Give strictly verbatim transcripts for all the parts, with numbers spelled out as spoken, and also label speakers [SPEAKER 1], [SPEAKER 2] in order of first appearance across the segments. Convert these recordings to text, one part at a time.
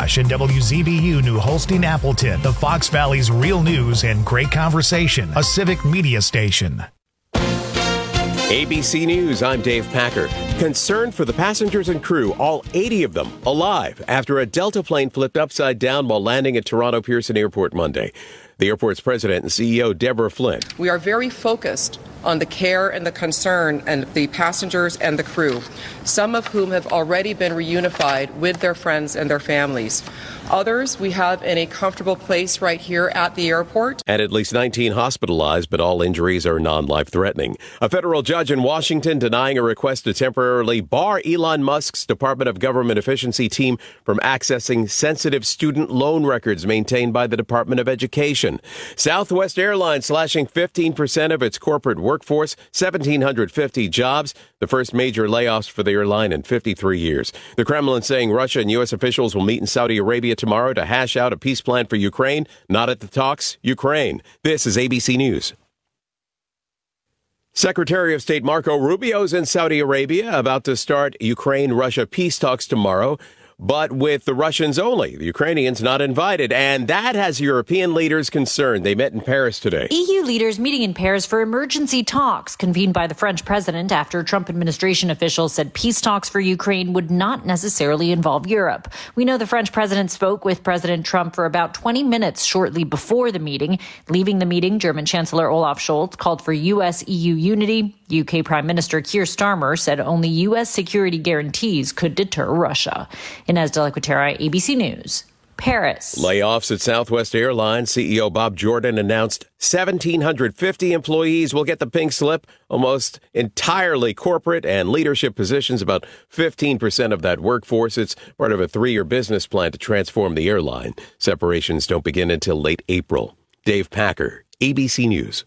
[SPEAKER 1] Nash and W Z B U New Holstein Appleton, the Fox Valley's real news and great conversation, a civic media station.
[SPEAKER 2] A B C News, I'm Dave Packer. Concern for the passengers and crew, all eighty of them alive, after a Delta plane flipped upside down while landing at Toronto Pearson Airport Monday. The airport's president and C E O, Deborah Flynn.
[SPEAKER 3] We are very focused on the care and the concern and the passengers and the crew, some of whom have already been reunified with their friends and their families. Others we have in a comfortable place right here at the airport.
[SPEAKER 2] And at least nineteen hospitalized, but all injuries are non-life-threatening. A federal judge in Washington denying a request to temporarily bar Elon Musk's Department of Government Efficiency team from accessing sensitive student loan records maintained by the Department of Education. Southwest Airlines slashing fifteen percent of its corporate workforce, one thousand seven hundred fifty jobs, the first major layoffs for the airline in fifty-three years. The Kremlin saying Russia and U S officials will meet in Saudi Arabia tomorrow to hash out a peace plan for Ukraine. Not at the talks, Ukraine. This is A B C News. Secretary of State Marco Rubio is in Saudi Arabia, about to start Ukraine-Russia peace talks tomorrow, but with the Russians only. The Ukrainians not invited, and that has European leaders concerned. They met in Paris today.
[SPEAKER 4] E U leaders meeting in Paris for emergency talks convened by the French president after Trump administration officials said peace talks for Ukraine would not necessarily involve Europe. We know the French president spoke with President Trump for about twenty minutes shortly before the meeting. Leaving the meeting, German Chancellor Olaf Scholz called for U S E U unity. U K Prime Minister Keir Starmer said only U S security guarantees could deter Russia. Inez de la Cuetara, A B C News, Paris.
[SPEAKER 2] Layoffs at Southwest Airlines. C E O Bob Jordan announced one thousand seven hundred fifty employees will get the pink slip, almost entirely corporate and leadership positions, about fifteen percent of that workforce. It's part of a three-year business plan to transform the airline. Separations don't begin until late April. Dave Packer, A B C News.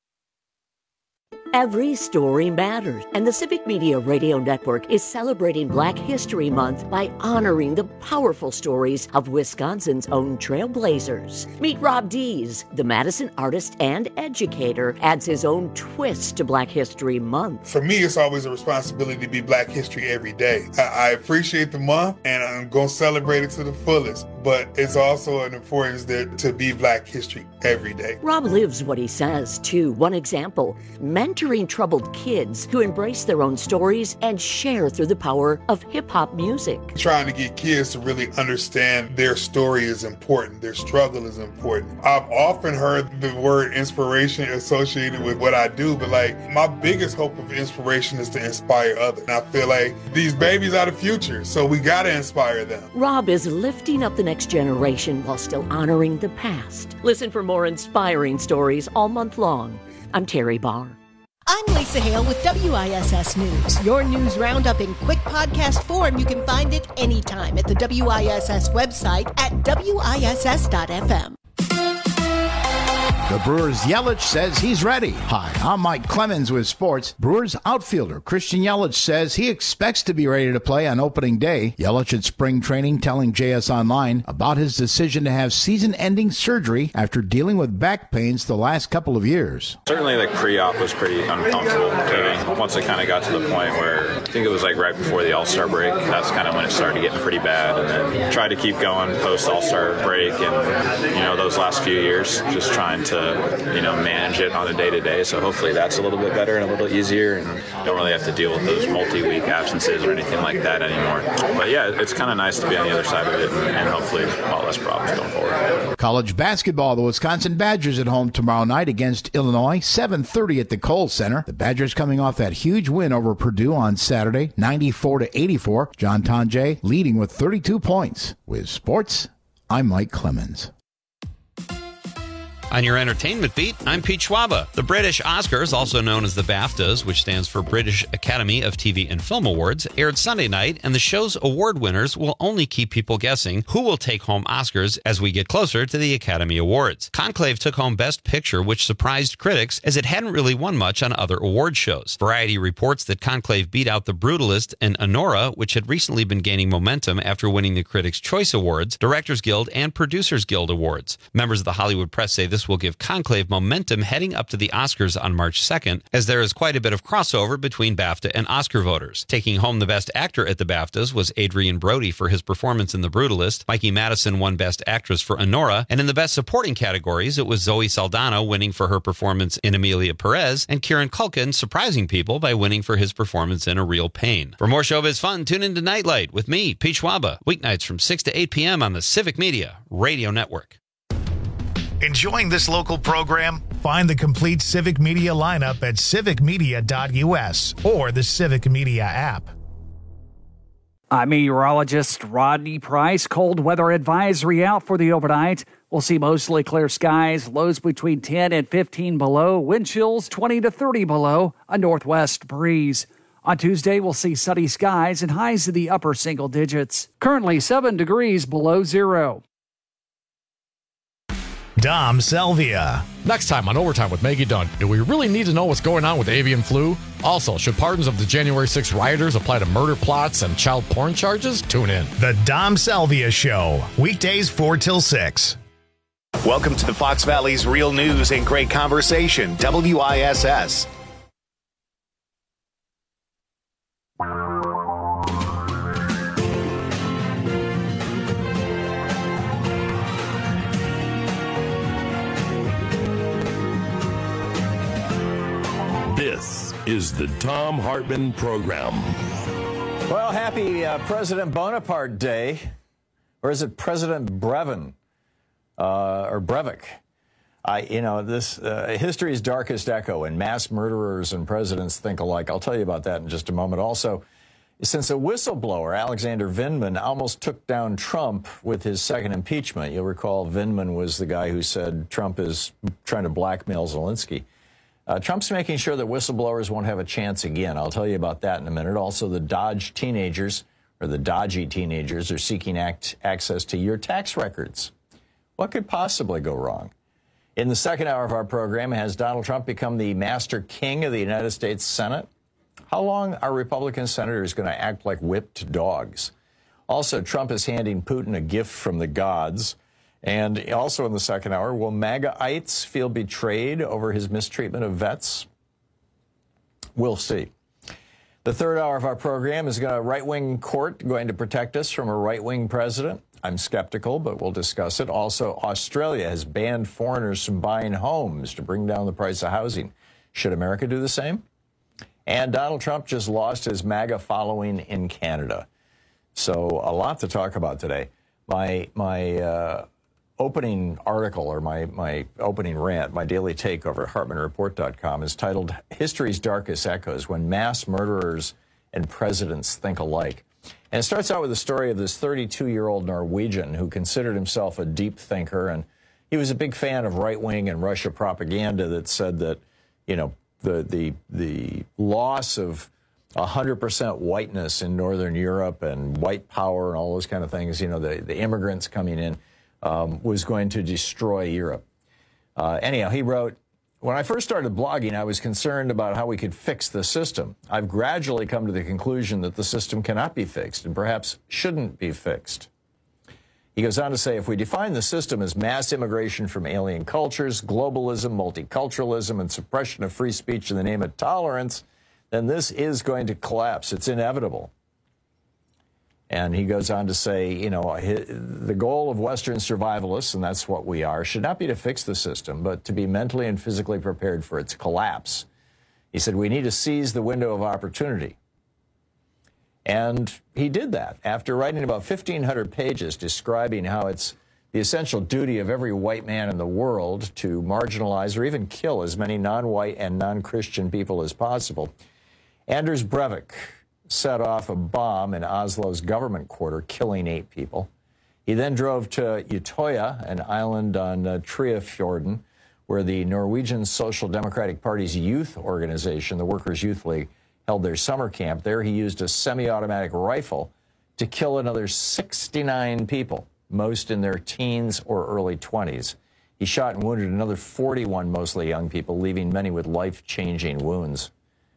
[SPEAKER 5] Every story matters, and the Civic Media Radio Network is celebrating Black History Month by honoring the powerful stories of Wisconsin's own trailblazers. Meet Rob Dees, the Madison artist and educator, adds his own twist to Black History Month.
[SPEAKER 6] For me, it's always a responsibility to be Black History every day. I, I appreciate the month, and I'm going to celebrate it to the fullest, but it's also an importance that, to be Black History every day.
[SPEAKER 5] Rob lives what he says, too. One example, mentoring troubled kids who embrace their own stories and share through the power of hip-hop music.
[SPEAKER 6] Trying to get kids to really understand their story is important, their struggle is important. I've often heard the word inspiration associated with what I do, but like my biggest hope of inspiration is to inspire others. And I feel like these babies are the future, so we gotta inspire them.
[SPEAKER 5] Rob is lifting up the next generation while still honoring the past. Listen for more inspiring stories all month long. I'm Terry Barr.
[SPEAKER 7] I'm Lisa Hale with W I S S News. Your news roundup in quick podcast form. You can find it anytime at the W I S S website at W I S S dot F M.
[SPEAKER 8] The Brewers' Yelich says he's ready. Hi, I'm Mike Clemens with sports. Brewers outfielder Christian Yelich says he expects to be ready to play on opening day. Yelich at spring training telling J S Online about his decision to have season-ending surgery after dealing with back pains the last couple of years.
[SPEAKER 9] Certainly the pre-op was pretty uncomfortable. Once it kind of got to the point where I think it was like right before the All-Star break, that's kind of when it started getting pretty bad. And then tried to keep going post-All-Star break and, you know, those last few years, just trying to you know, manage it on a day-to-day. So hopefully that's a little bit better and a little easier and don't really have to deal with those multi-week absences or anything like that anymore. But yeah, it's kind of nice to be on the other side of it and, and hopefully a lot less problems going forward.
[SPEAKER 8] College basketball, the Wisconsin Badgers at home tomorrow night against Illinois, seven thirty at the Kohl Center. The Badgers coming off that huge win over Purdue on Saturday, ninety-four to eighty-four. John Tonje leading with thirty-two points. With sports, I'm Mike Clemens.
[SPEAKER 10] On your entertainment beat, I'm Pete Schwaba. The British Oscars, also known as the BAFTAs, which stands for British Academy of T V and Film Awards, aired Sunday night, and the show's award winners will only keep people guessing who will take home Oscars as we get closer to the Academy Awards. Conclave took home Best Picture, which surprised critics as it hadn't really won much on other award shows. Variety reports that Conclave beat out The Brutalist and Anora, which had recently been gaining momentum after winning the Critics' Choice Awards, Directors Guild, and Producers Guild Awards. Members of the Hollywood press say this this will give Conclave momentum heading up to the Oscars on March second, as there is quite a bit of crossover between BAFTA and Oscar voters. Taking home the Best Actor at the BAFTAs was Adrian Brody for his performance in The Brutalist. Mikey Madison won Best Actress for Honora, and in the Best Supporting categories, it was Zoe Saldana winning for her performance in Emilia Perez, and Kieran Culkin surprising people by winning for his performance in A Real Pain. For more showbiz fun, tune in to Nightlight with me, Pete Schwaba, weeknights from six to eight p.m. on the Civic Media Radio Network.
[SPEAKER 1] Enjoying this local program? Find the complete Civic Media lineup at civic media dot u s or the Civic Media app.
[SPEAKER 11] I'm meteorologist Rodney Price. Cold weather advisory out for the overnight. We'll see mostly clear skies, lows between ten and fifteen below, wind chills twenty to thirty below, a northwest breeze. On Tuesday, we'll see sunny skies and highs in the upper single digits. Currently seven degrees below zero.
[SPEAKER 1] Dom Salvia.
[SPEAKER 12] Next time on Overtime with Maggie Dunn, do we really need to know what's going on with avian flu? Also, should pardons of the January sixth rioters apply to murder plots and child porn charges? Tune in.
[SPEAKER 1] The Dom Salvia Show, weekdays four till six. Welcome to the Fox Valley's Real News and Great Conversation, W I S S.
[SPEAKER 13] This is the Thom Hartmann Program.
[SPEAKER 14] Well, happy uh, President Bonaparte Day. Or is it President Brevin? Uh, or Breivik? I, you know, this uh, history's darkest echo, and mass murderers and presidents think alike. I'll tell you about that in just a moment. Also, since a whistleblower, Alexander Vindman, almost took down Trump with his second impeachment. You'll recall Vindman was the guy who said Trump is trying to blackmail Zelensky. Uh, Trump's making sure that whistleblowers won't have a chance again. I'll tell you about that in a minute. Also, the Dodge teenagers, or the dodgy teenagers, are seeking act access to your tax records. What could possibly go wrong? In the second hour of our program, has Donald Trump become the master king of the United States Senate? How long are Republican senators going to act like whipped dogs? Also, Trump is handing Putin a gift from the gods. And also in the second hour, will MAGA-ites feel betrayed over his mistreatment of vets? We'll see. The third hour of our program is a right-wing court going to protect us from a right-wing president. I'm skeptical, but we'll discuss it. Also, Australia has banned foreigners from buying homes to bring down the price of housing. Should America do the same? And Donald Trump just lost his MAGA following in Canada. So a lot to talk about today. My, my, uh, opening article, or my, my opening rant, my daily take over at hartmann report dot com is titled History's Darkest Echoes, When Mass Murderers and Presidents Think Alike. And it starts out with the story of this thirty-two-year-old Norwegian who considered himself a deep thinker, and he was a big fan of right-wing and Russia propaganda that said that, you know, the, the, the loss of one hundred percent whiteness in Northern Europe and white power and all those kind of things, you know, the, the immigrants coming in, Um, was going to destroy Europe. Uh, anyhow, he wrote, when I first started blogging, I was concerned about how we could fix the system. I've gradually come to the conclusion that the system cannot be fixed and perhaps shouldn't be fixed. He goes on to say, if we define the system as mass immigration from alien cultures, globalism, multiculturalism, and suppression of free speech in the name of tolerance, then this is going to collapse. It's inevitable. And he goes on to say, you know, the goal of Western survivalists, and that's what we are, should not be to fix the system, but to be mentally and physically prepared for its collapse. He said, we need to seize the window of opportunity. And he did that after writing about fifteen hundred pages describing how it's the essential duty of every white man in the world to marginalize or even kill as many non-white and non-Christian people as possible. Anders Breivik set off a bomb in Oslo's government quarter, killing eight people. He then drove to Utøya, an island on uh, Tryfjorden, where the Norwegian Social Democratic Party's youth organization, the Workers' Youth League, held their summer camp. There he used a semi-automatic rifle to kill another sixty-nine people, most in their teens or early twenties. He shot and wounded another forty-one, mostly young people, leaving many with life-changing wounds.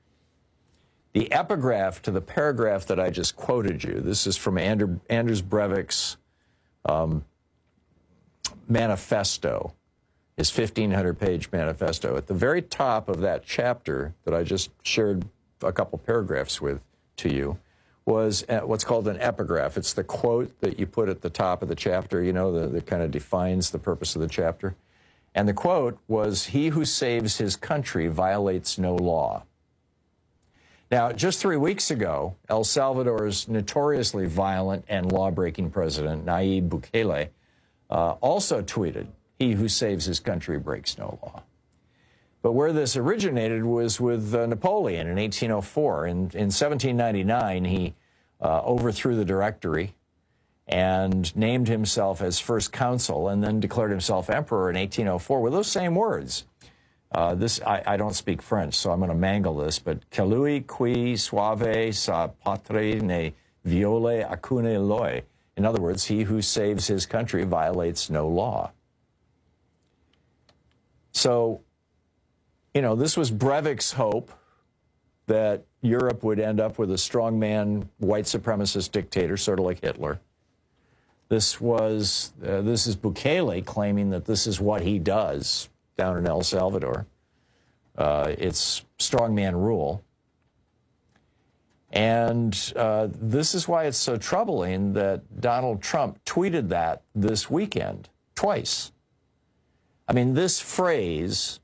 [SPEAKER 14] The epigraph to the paragraph that I just quoted you, this is from Ander, Anders Breivik's um, manifesto. his fifteen hundred page manifesto. At the very top of that chapter that I just shared a couple paragraphs with to you was what's called an epigraph. It's the quote that you put at the top of the chapter, you know, that kind of defines the purpose of the chapter. And the quote was, "He who saves his country violates no law." Now, just three weeks ago, El Salvador's notoriously violent and law-breaking president, Nayib Bukele, uh, also tweeted, "He who saves his country breaks no law." But where this originated was with uh, Napoleon in eighteen oh four. In, in seventeen ninety-nine, he uh, overthrew the Directory and named himself as first consul, and then declared himself emperor in eighteen oh four with those same words. Uh, this I, I don't speak French, so I'm going to mangle this, but celui qui suave sa patrie ne viole alcune loi. In other words, he who saves his country violates no law. So, you know, this was Breivik's hope that Europe would end up with a strongman, white supremacist dictator, sort of like Hitler. This was, uh, this is Bukele claiming that this is what he does down in El Salvador. Uh, it's strongman rule. And uh, this is why it's so troubling that Donald Trump tweeted that this weekend, twice. I mean, this phrase,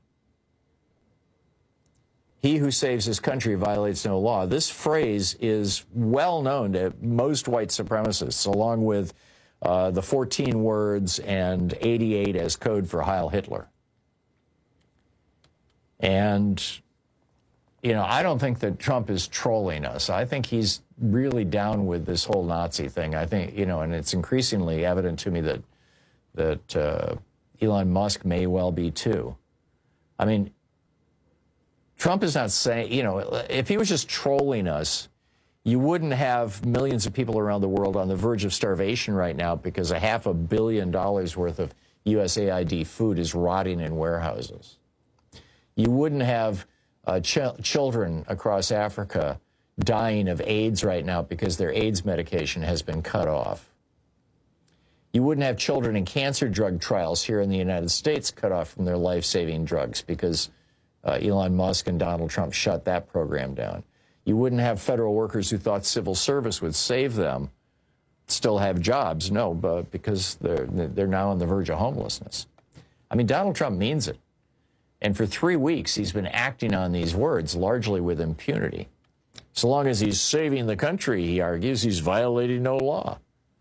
[SPEAKER 14] "He who saves his country violates no law," this phrase is well known to most white supremacists, along with uh, the fourteen words and eighty-eight as code for Heil Hitler. And, you know, I don't think that Trump is trolling us. I think he's really down with this whole Nazi thing. I think, you know, and it's increasingly evident to me that, that uh, Elon Musk may well be too. I mean, Trump is not saying, you know, if he was just trolling us, you wouldn't have millions of people around the world on the verge of starvation right now because a half a billion dollars worth of U S A I D food is rotting in warehouses. You wouldn't have uh, ch children across Africa dying of AIDS right now because their AIDS medication has been cut off. You wouldn't have children in cancer drug trials here in the United States cut off from their life-saving drugs because uh, Elon Musk and Donald Trump shut that program down. You wouldn't have federal workers who thought civil service would save them still have jobs. No, but because they're, they're now on the verge of homelessness. I mean, Donald Trump means it. And for three weeks, he's been acting on these words largely with impunity. So long as he's saving the country, he argues, he's violating no law.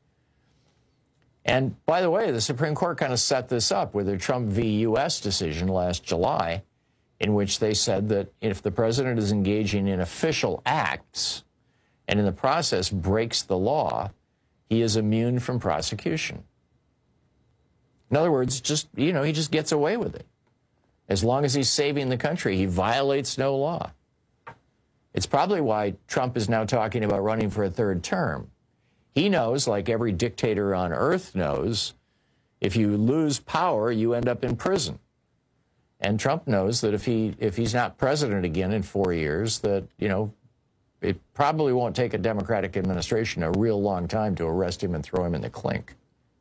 [SPEAKER 14] And by the way, the Supreme Court kind of set this up with their Trump v. U S decision last July, in which they said that if the president is engaging in official acts and in the process breaks the law, he is immune from prosecution. In other words, just, you know, he just gets away with it. As long as he's saving the country, he violates no law. It's probably why Trump is now talking about running for a third term. He knows, like every dictator on earth knows, if you lose power, you end up in prison. And Trump knows that if he if he's not president again in four years, that, you know, it probably won't take a Democratic administration a real long time to arrest him and throw him in the clink.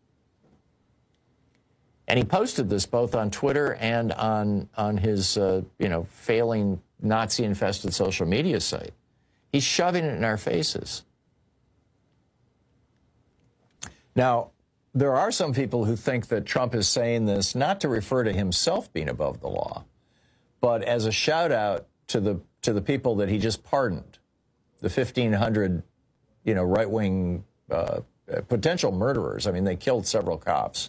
[SPEAKER 14] And he posted this both on Twitter and on, on his, uh, you know, failing Nazi-infested social media site. He's shoving it in our faces. Now, there are some people who think that Trump is saying this not to refer to himself being above the law, but as a shout-out to the, to the people that he just pardoned, the fifteen hundred, you know, right-wing uh, potential murderers. I mean, they killed several cops.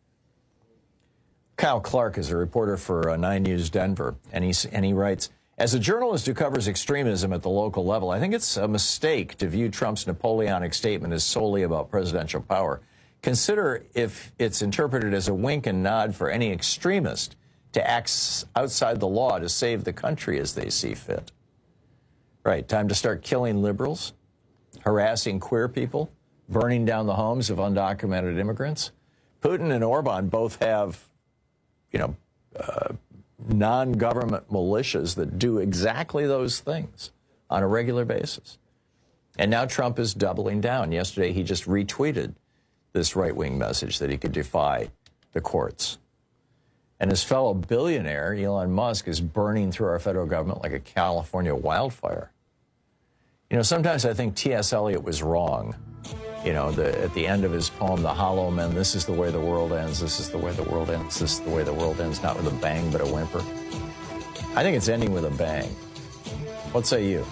[SPEAKER 14] Kyle Clark is a reporter for uh, nine News Denver, and, he's, and he writes, "As a journalist who covers extremism at the local level, I think it's a mistake to view Trump's Napoleonic statement as solely about presidential power. Consider if it's interpreted as a wink and nod for any extremist to act outside the law to save the country as they see fit. Right, time to start killing liberals, harassing queer people, burning down the homes of undocumented immigrants. Putin and Orban both have, you know, uh, non-government militias that do exactly those things on a regular basis. And now Trump is doubling down. Yesterday, he just retweeted this right-wing message that he could defy the courts. And his fellow billionaire, Elon Musk, is burning through our federal government like a California wildfire. You know, sometimes I think T S. Eliot was wrong. You know, the, at the end of his poem, The Hollow Men, this is the way the world ends, this is the way the world ends, this is the way the world ends, not with a bang, but a whimper. I think it's ending with a bang. What say you?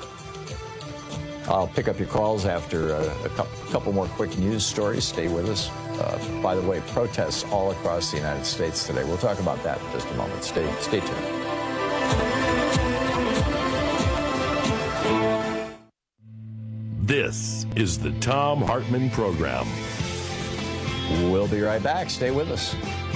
[SPEAKER 14] I'll pick up your calls after a, a couple, couple more quick news stories. Stay with us. Uh, by the way, protests all across the United States today. We'll talk about that in just a moment. Stay, stay tuned.
[SPEAKER 13] This is the Thom Hartmann Program.
[SPEAKER 14] We'll be right back. Stay with us.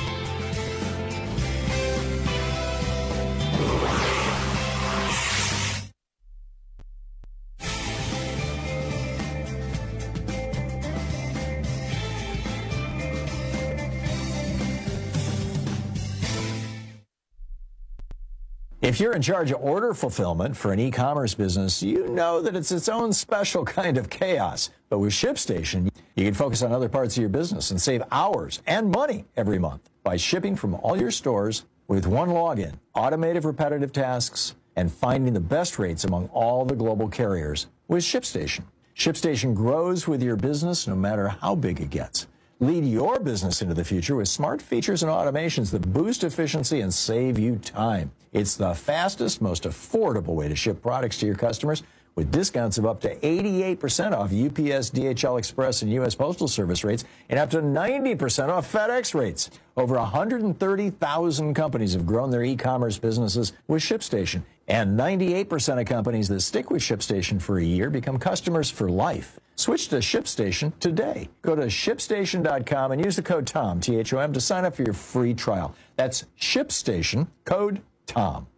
[SPEAKER 14] If you're in charge of order fulfillment for an e-commerce business, you know that it's its own special kind of chaos. But with ShipStation, you can focus on other parts of your business and save hours and money every month by shipping from all your stores with one login, automated repetitive tasks, and finding the best rates among all the global carriers with ShipStation. ShipStation grows with your business no matter how big it gets. Lead your business into the future with smart features and automations that boost efficiency and save you time. It's the fastest, most affordable way to ship products to your customers with discounts of up to eighty-eight percent off U P S, D H L Express, and U S Postal Service rates, and up to ninety percent off FedEx rates. Over one hundred thirty thousand companies have grown their e-commerce businesses with ShipStation, and ninety-eight percent of companies that stick with ShipStation for a year become customers for life. Switch to ShipStation today. Go to ship station dot com and use the code TOM, T H O M, to sign up for your free trial. That's ShipStation, code TOM.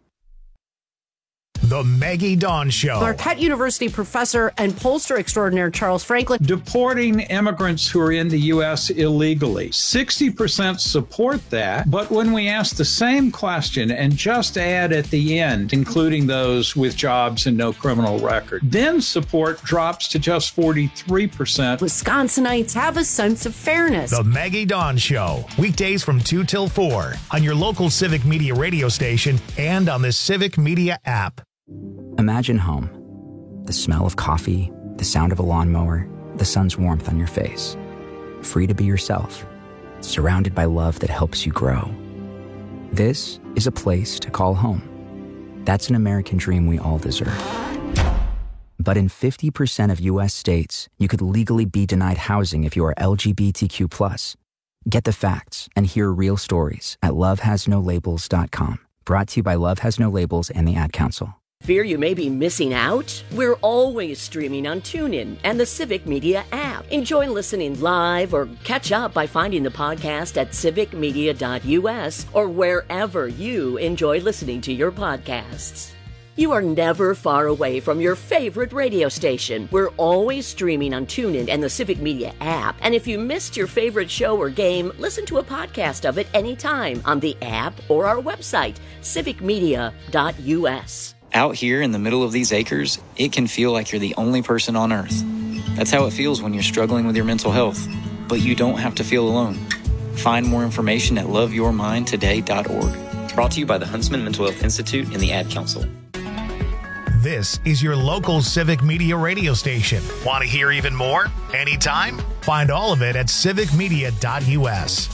[SPEAKER 1] The Maggie Dawn Show.
[SPEAKER 15] Marquette University professor and pollster extraordinaire Charles Franklin.
[SPEAKER 16] Deporting immigrants who are in the U S illegally. sixty percent support that, but when we ask the same question and just add at the end, including those with jobs and no criminal record, then support drops to just forty-three percent.
[SPEAKER 15] Wisconsinites have a sense of fairness.
[SPEAKER 1] The Maggie Dawn Show. Weekdays from two till four on your local Civic Media radio station and on the Civic Media app.
[SPEAKER 17] Imagine home. The smell of coffee, the sound of a lawnmower, the sun's warmth on your face. Free to be yourself, surrounded by love that helps you grow. This is a place to call home. That's an American dream we all deserve. But in fifty percent of U S states, you could legally be denied housing if you are L G B T Q plus. Get the facts and hear real stories at love has no labels dot com. Brought to you by Love Has No Labels and the Ad Council.
[SPEAKER 5] Fear you may be missing out? We're always streaming on TuneIn and the Civic Media app. Enjoy listening live or catch up by finding the podcast at civic media dot U S or wherever you enjoy listening to your podcasts. You are never far away from your favorite radio station. We're always streaming on TuneIn and the Civic Media app. And if you missed your favorite show or game, listen to a podcast of it anytime on the app or our website, civic media dot U S.
[SPEAKER 18] Out here in the middle of these acres, it can feel like you're the only person on Earth. That's how it feels when you're struggling with your mental health. But you don't have to feel alone. Find more information at love your mind today dot org. Brought to you by the Huntsman Mental Health Institute and the Ad Council.
[SPEAKER 1] This is your local Civic Media radio station. Want to hear even more? Anytime? Find all of it at civic media dot U S.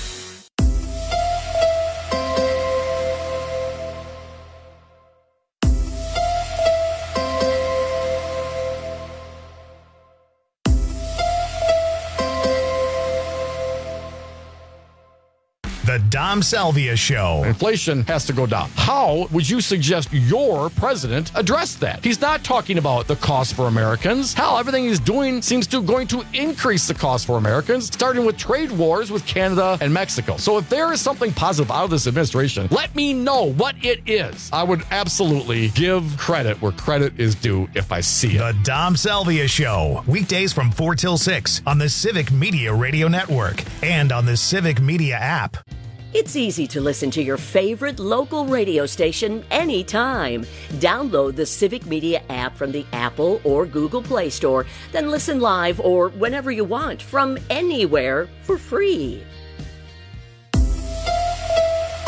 [SPEAKER 1] The Dom Salvia Show.
[SPEAKER 12] Inflation has to go down. How would you suggest your president address that? He's not talking about the cost for Americans. Hell, everything he's doing seems to going to increase the cost for Americans, starting with trade wars with Canada and Mexico. So if there is something positive out of this administration, let me know what it is. I would absolutely give credit where credit is due if I see it.
[SPEAKER 1] The Dom Salvia Show. Weekdays from four till six on the Civic Media Radio Network and on the Civic Media app.
[SPEAKER 5] It's easy to listen to your favorite local radio station anytime. Download the Civic Media app from the Apple or Google Play Store, then listen live or whenever you want from anywhere for free.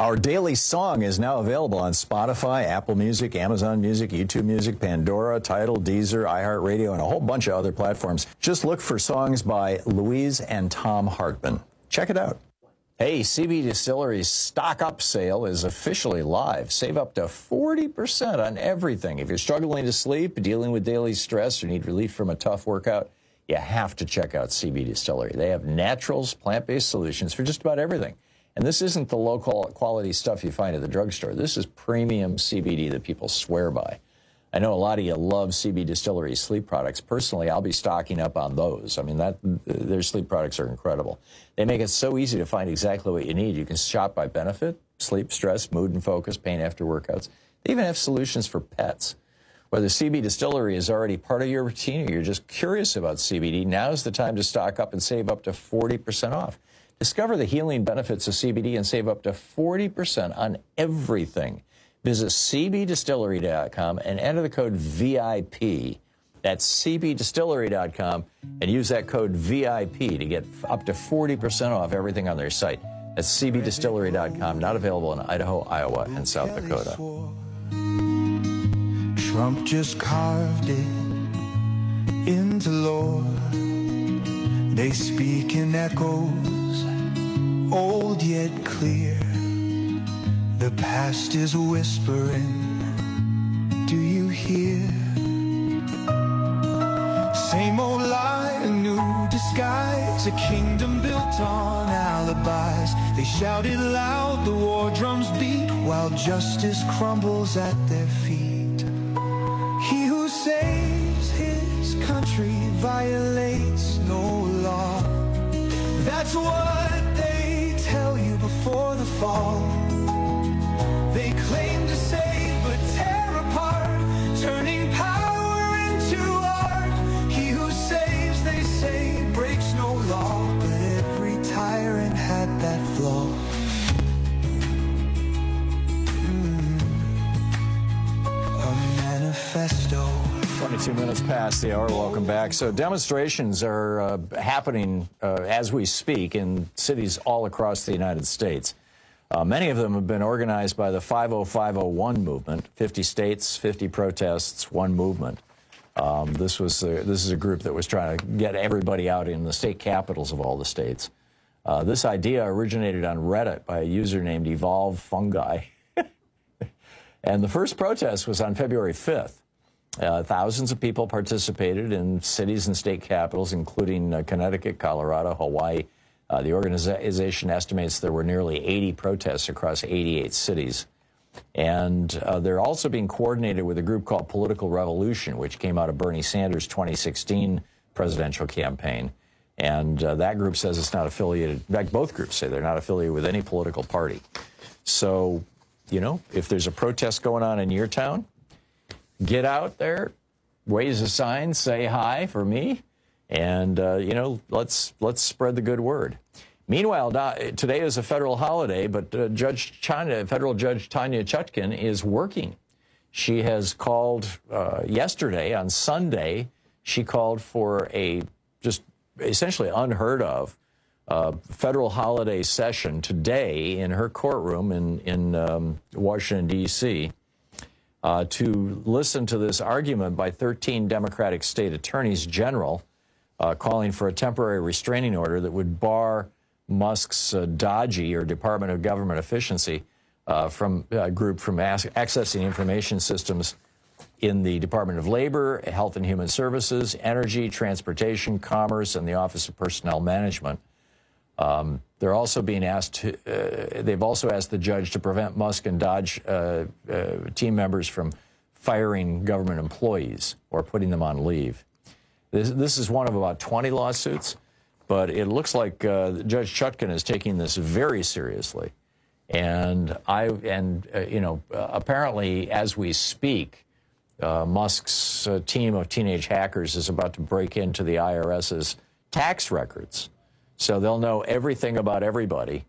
[SPEAKER 14] Our daily song is now available on Spotify, Apple Music, Amazon Music, YouTube Music, Pandora, Tidal, Deezer, iHeartRadio, and a whole bunch of other platforms. Just look for songs by Louise and Tom Hartman. Check it out. Hey, C B Distillery's Stock Up sale is officially live. Save up to forty percent on everything. If you're struggling to sleep, dealing with daily stress, or need relief from a tough workout, you have to check out C B Distillery. They have naturals, plant-based solutions for just about everything. And this isn't the low-quality stuff you find at the drugstore. This is premium C B D that people swear by. I know a lot of you love C B Distillery sleep products. Personally, I'll be stocking up on those. I mean, that their sleep products are incredible. They make it so easy to find exactly what you need. You can shop by benefit, sleep, stress, mood and focus, pain after workouts. They even have solutions for pets. Whether C B Distillery is already part of your routine or you're just curious about C B D, now's the time to stock up and save up to forty percent off. Discover the healing benefits of C B D and save up to forty percent on everything. Visit C B distillery dot com and enter the code V I P. That's C B distillery dot com and use that code V I P to get up to forty percent off everything on their site. That's C B distillery dot com, not available in Idaho, Iowa, and South Dakota.
[SPEAKER 19] Trump just carved it into law. They speak in echoes, old yet clear. The past is whispering, do you hear? Same old lie, a new disguise, a kingdom built on alibis. They shouted loud, the war drums beat, while justice crumbles at their feet. He who saves his country violates no law. That's what they tell you before the fall. They claim to save but tear apart, turning power into art. He who saves, they say, breaks no law, but every tyrant had that flaw. Mm. A manifesto.
[SPEAKER 14] twenty-two minutes past the hour. Welcome back. So demonstrations are uh, happening uh, as we speak in cities all across the United States. Uh, many of them have been organized by the five oh five oh one movement, fifty states, fifty protests, one movement. Um, this was a, this is a group that was trying to get everybody out in the state capitals of all the states. Uh, this idea originated on Reddit by a user named Evolve Fungi. And the first protest was on February fifth. Uh, thousands of people participated in cities and state capitals, including uh, Connecticut, Colorado, Hawaii. Uh, the organization estimates there were nearly eighty protests across eighty-eight cities. And uh, they're also being coordinated with a group called Political Revolution, which came out of Bernie Sanders' twenty sixteen presidential campaign. And uh, that group says it's not affiliated. In fact, both groups say they're not affiliated with any political party. So, you know, if there's a protest going on in your town, get out there, raise a sign, say hi for me, and, uh, you know, let's let's spread the good word. Meanwhile, today is a federal holiday, but uh, Judge China, federal Judge Tanya Chutkan is working. She has called uh, yesterday, on Sunday, she called for a just essentially unheard of uh, federal holiday session today in her courtroom in, in um, Washington, D C, Uh, to listen to this argument by thirteen Democratic state attorneys general uh, calling for a temporary restraining order that would bar Musk's uh, DOGE, or Department of Government Efficiency, uh, from a uh, group from accessing information systems in the Department of Labor, Health and Human Services, Energy, Transportation, Commerce, and the Office of Personnel Management. Um, they're also being asked to, uh, they've also asked the judge to prevent Musk and Dodge uh, uh, team members from firing government employees or putting them on leave. This, this is one of about twenty lawsuits, but it looks like uh, Judge Chutkan is taking this very seriously. And I, and uh, you know, uh, apparently as we speak, uh, Musk's uh, team of teenage hackers is about to break into the IRS's tax records. So they'll know everything about everybody.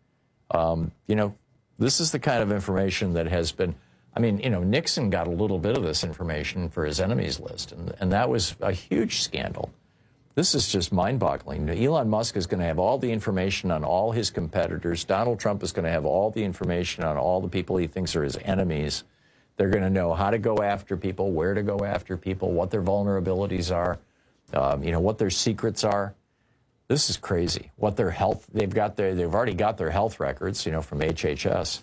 [SPEAKER 14] Um, you know, this is the kind of information that has been, I mean, you know, Nixon got a little bit of this information for his enemies list, and, and that was a huge scandal. This is just mind-boggling. Elon Musk is going to have all the information on all his competitors. Donald Trump is going to have all the information on all the people he thinks are his enemies. They're going to know how to go after people, where to go after people, what their vulnerabilities are, um, you know, what their secrets are. This is crazy. What their health, they've got their, they've already got their health records, you know, from H H S.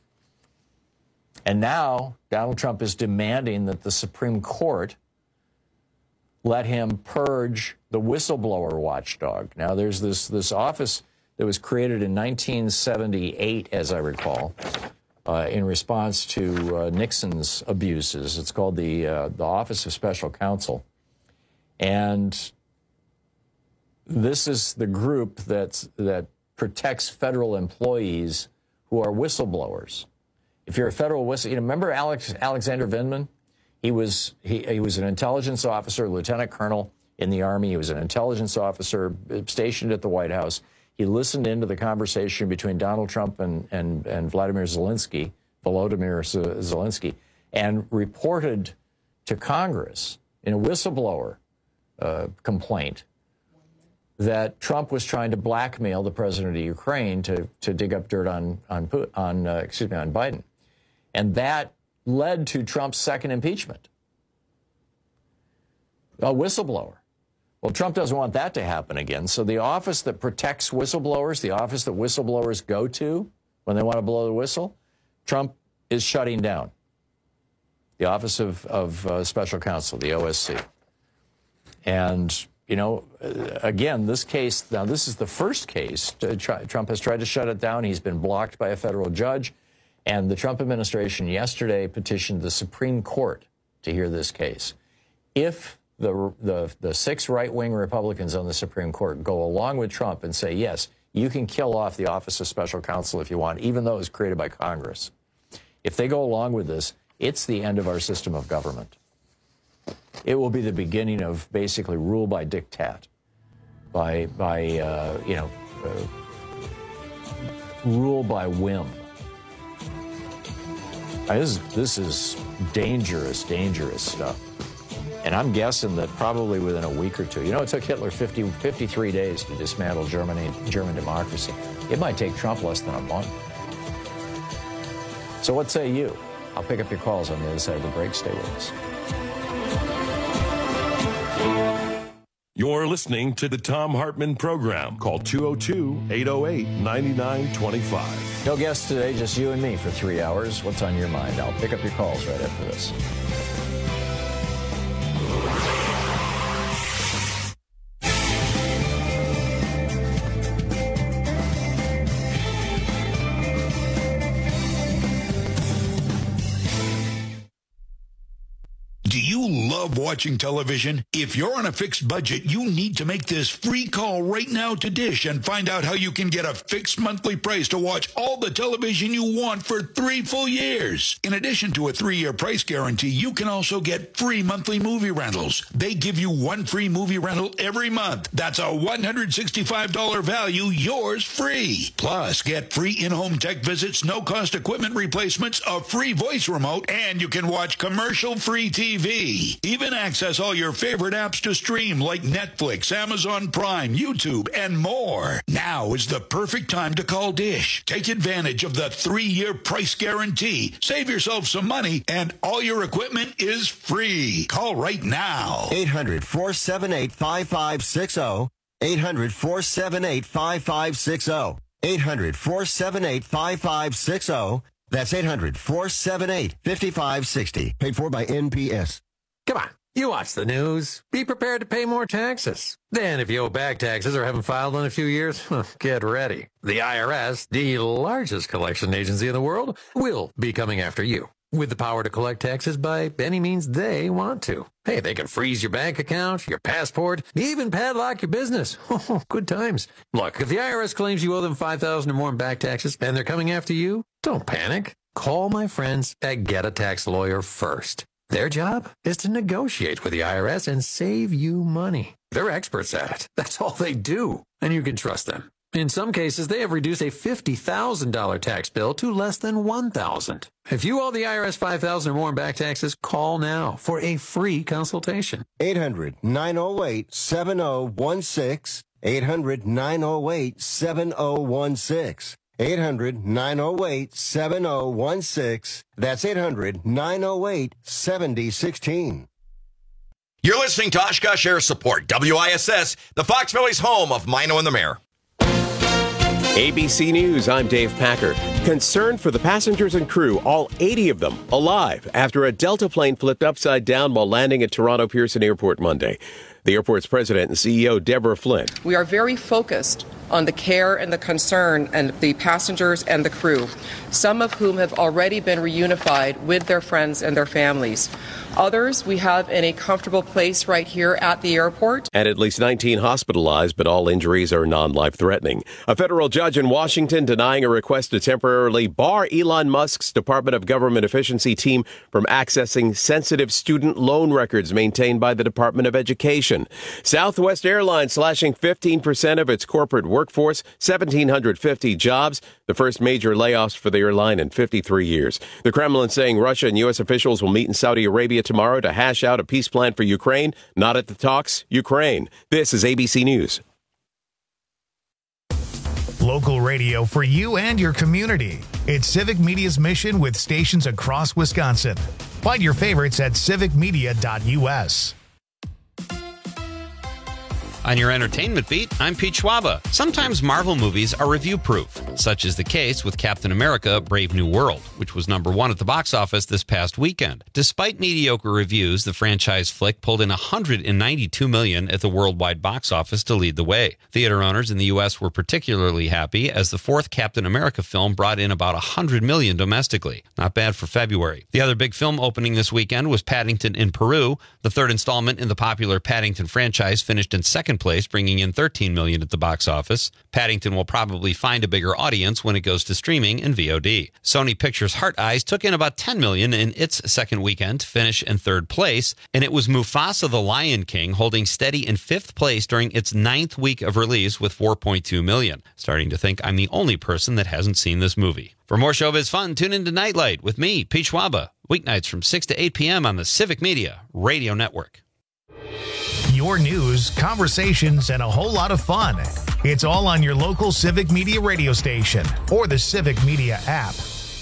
[SPEAKER 14] And now Donald Trump is demanding that the Supreme Court let him purge the whistleblower watchdog. Now, there's this, this office that was created in nineteen seventy-eight, as I recall, uh, in response to uh, Nixon's abuses. It's called the, uh, the Office of Special Counsel. And this is the group that's, that protects federal employees who are whistleblowers. If you're a federal whistle, you know, remember Alex, Alexander Vindman? He was he, he was an intelligence officer, lieutenant colonel in the Army. He was an intelligence officer stationed at the White House. He listened into the conversation between Donald Trump and and, and Vladimir Zelensky, Volodymyr Zelensky, and reported to Congress in a whistleblower uh, complaint that Trump was trying to blackmail the president of Ukraine to to dig up dirt on on on uh, excuse me on Biden, and that led to Trump's second impeachment. A whistleblower. Well, Trump doesn't want that to happen again. So the office that protects whistleblowers, the office that whistleblowers go to when they want to blow the whistle, Trump is shutting down. The Office of, of uh, Special Counsel, the O S C. And, you know, again, this case, now this is the first case. To try, Trump has tried to shut it down. He's been blocked by a federal judge. And the Trump administration yesterday petitioned the Supreme Court to hear this case. If the, the, the six right-wing Republicans on the Supreme Court go along with Trump and say, yes, you can kill off the Office of Special Counsel if you want, even though it was created by Congress. If they go along with this, it's the end of our system of government. It will be the beginning of basically rule by diktat, by, by uh, you know, uh, rule by whim. This is, this is dangerous, dangerous stuff. And I'm guessing that probably within a week or two, you know, it took Hitler fifty, fifty-three days to dismantle Germany, German democracy. It might take Trump less than a month. So what say you? I'll pick up your calls on the other side of the break. Stay with us.
[SPEAKER 13] You're listening to the Thom Hartmann Program. Call two oh two, eight oh eight, nine nine two five.
[SPEAKER 14] No guests today, just you and me for three hours. What's on your mind? I'll pick up your calls right after this.
[SPEAKER 20] Love watching television? If you're on a fixed budget, you need to make this free call right now to Dish and find out how you can get a fixed monthly price to watch all the television you want for three full years. In addition to a three-year price guarantee, you can also get free monthly movie rentals. They give you one free movie rental every month. That's a one hundred sixty-five dollars value, yours free. Plus, get free in-home tech visits, no-cost equipment replacements, a free voice remote, and you can watch commercial-free T V. Even access all your favorite apps to stream like Netflix, Amazon Prime, YouTube, and more. Now is the perfect time to call Dish. Take advantage of the three-year price guarantee. Save yourself some money, and all your equipment is free. Call right now.
[SPEAKER 21] eight hundred, four seven eight, five five six zero. eight hundred, four seven eight, five five six zero. eight hundred, four seven eight, five five six zero. That's eight hundred, four seven eight, five five six zero. Paid for by N P S.
[SPEAKER 22] Come on, you watch the news. Be prepared to pay more taxes. Then if you owe back taxes or haven't filed in a few years, get ready. The I R S, the largest collection agency in the world, will be coming after you with the power to collect taxes by any means they want to. Hey, they can freeze your bank account, your passport, even padlock your business. Oh, good times. Look, if the I R S claims you owe them five thousand dollars or more in back taxes and they're coming after you, don't panic. Call my friends at Get a Tax Lawyer first. Their job is to negotiate with the I R S and save you money. They're experts at it. That's all they do, and you can trust them. In some cases, they have reduced a fifty thousand dollars tax bill to less than one thousand dollars. If you owe the I R S five thousand dollars or more in back taxes, call now for a free consultation.
[SPEAKER 21] eight hundred, nine oh eight, seven oh one six. eight hundred, nine oh eight, seven oh one six. eight hundred, nine oh eight, seven oh one six. That's eight hundred, nine oh eight, seven oh one six.
[SPEAKER 3] You're listening to Oshkosh Air Support, W I S S, the Fox Valley's home of Mino and the Mayor.
[SPEAKER 2] A B C News, I'm Dave Packer. Concern for the passengers and crew, all eighty of them alive after a Delta plane flipped upside down while landing at Toronto Pearson Airport Monday. The airport's president and C E O, Deborah Flynn.
[SPEAKER 4] We are very focused on the care and the concern and the passengers and the crew, some of whom have already been reunified with their friends and their families. Others we have in a comfortable place right here at the airport.
[SPEAKER 2] And at least nineteen hospitalized, but all injuries are non-life threatening. A federal judge in Washington denying a request to temporarily bar Elon Musk's Department of Government Efficiency team from accessing sensitive student loan records maintained by the Department of Education. Southwest Airlines slashing fifteen percent of its corporate workforce, one thousand seven hundred fifty jobs, the first major layoffs for the airline in fifty-three years. The Kremlin saying Russia and U S officials will meet in Saudi Arabia tomorrow to hash out a peace plan for Ukraine. Not at the talks, Ukraine. This is A B C News.
[SPEAKER 1] Local radio for you and your community. It's Civic Media's mission with stations across Wisconsin. Find your favorites at civic media dot U S.
[SPEAKER 10] On your entertainment beat, I'm Pete Schwaba. Sometimes Marvel movies are review-proof. Such is the case with Captain America: Brave New World, which was number one at the box office this past weekend. Despite mediocre reviews, the franchise flick pulled in one hundred ninety-two million dollars at the worldwide box office to lead the way. Theater owners in the U S were particularly happy as the fourth Captain America film brought in about one hundred million dollars domestically. Not bad for February. The other big film opening this weekend was Paddington in Peru. The third installment in the popular Paddington franchise finished in second place, bringing in thirteen million dollars at the box office. Paddington will probably find a bigger audience when it goes to streaming and V O D. Sony Pictures' Heart Eyes took in about ten million dollars in its second weekend to finish in third place, and it was Mufasa the Lion King holding steady in fifth place during its ninth week of release with four point two million dollars. Starting to think I'm the only person that hasn't seen this movie. For more showbiz fun, tune into Nightlight with me, Pete Schwaba, weeknights from six to eight p.m. on the Civic Media Radio Network.
[SPEAKER 1] Your news, conversations, and a whole lot of fun. It's all on your local Civic Media radio station or the Civic Media app.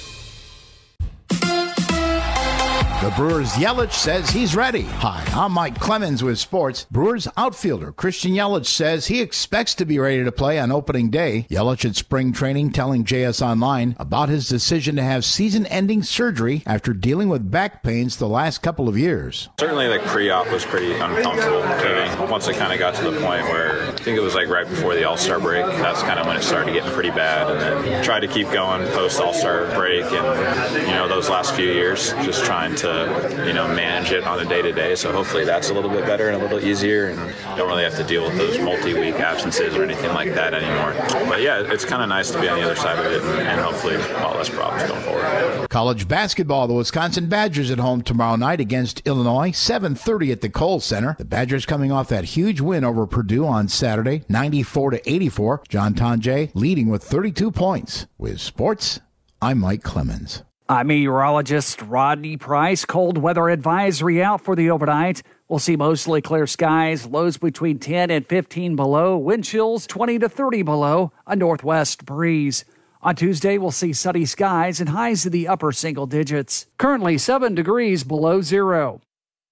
[SPEAKER 8] The Brewers' Yelich says he's ready. Hi, I'm Mike Clemens with sports. Brewers outfielder Christian Yelich says he expects to be ready to play on opening day. Yelich at spring training telling J S Online about his decision to have season-ending surgery after dealing with back pains the last couple of years.
[SPEAKER 9] Certainly, like pre-op was pretty uncomfortable. Once it kind of got to the point where I think it was like right before the All-Star break, that's kind of when it started getting pretty bad. And then tried to keep going post All-Star break, and you know those last few years, just trying to you know manage it on a day-to-day. So hopefully that's a little bit better and a little easier, and don't really have to deal with those multi-week absences or anything like that anymore. But yeah, it's kind of nice to be on the other side of it, and, and hopefully a lot less problems going forward.
[SPEAKER 8] College basketball, the Wisconsin Badgers at home tomorrow night against Illinois, seven thirty at the Kohl Center. The Badgers coming off that huge win over Purdue on Saturday, ninety-four to eighty-four. John Tonje leading with thirty-two points. With sports, I'm Mike Clemens.
[SPEAKER 11] I'm meteorologist Rodney Price. Cold weather advisory out for the overnight. We'll see mostly clear skies, lows between ten and fifteen below, wind chills twenty to thirty below, a northwest breeze. On Tuesday, we'll see sunny skies and highs in the upper single digits. Currently seven degrees below zero.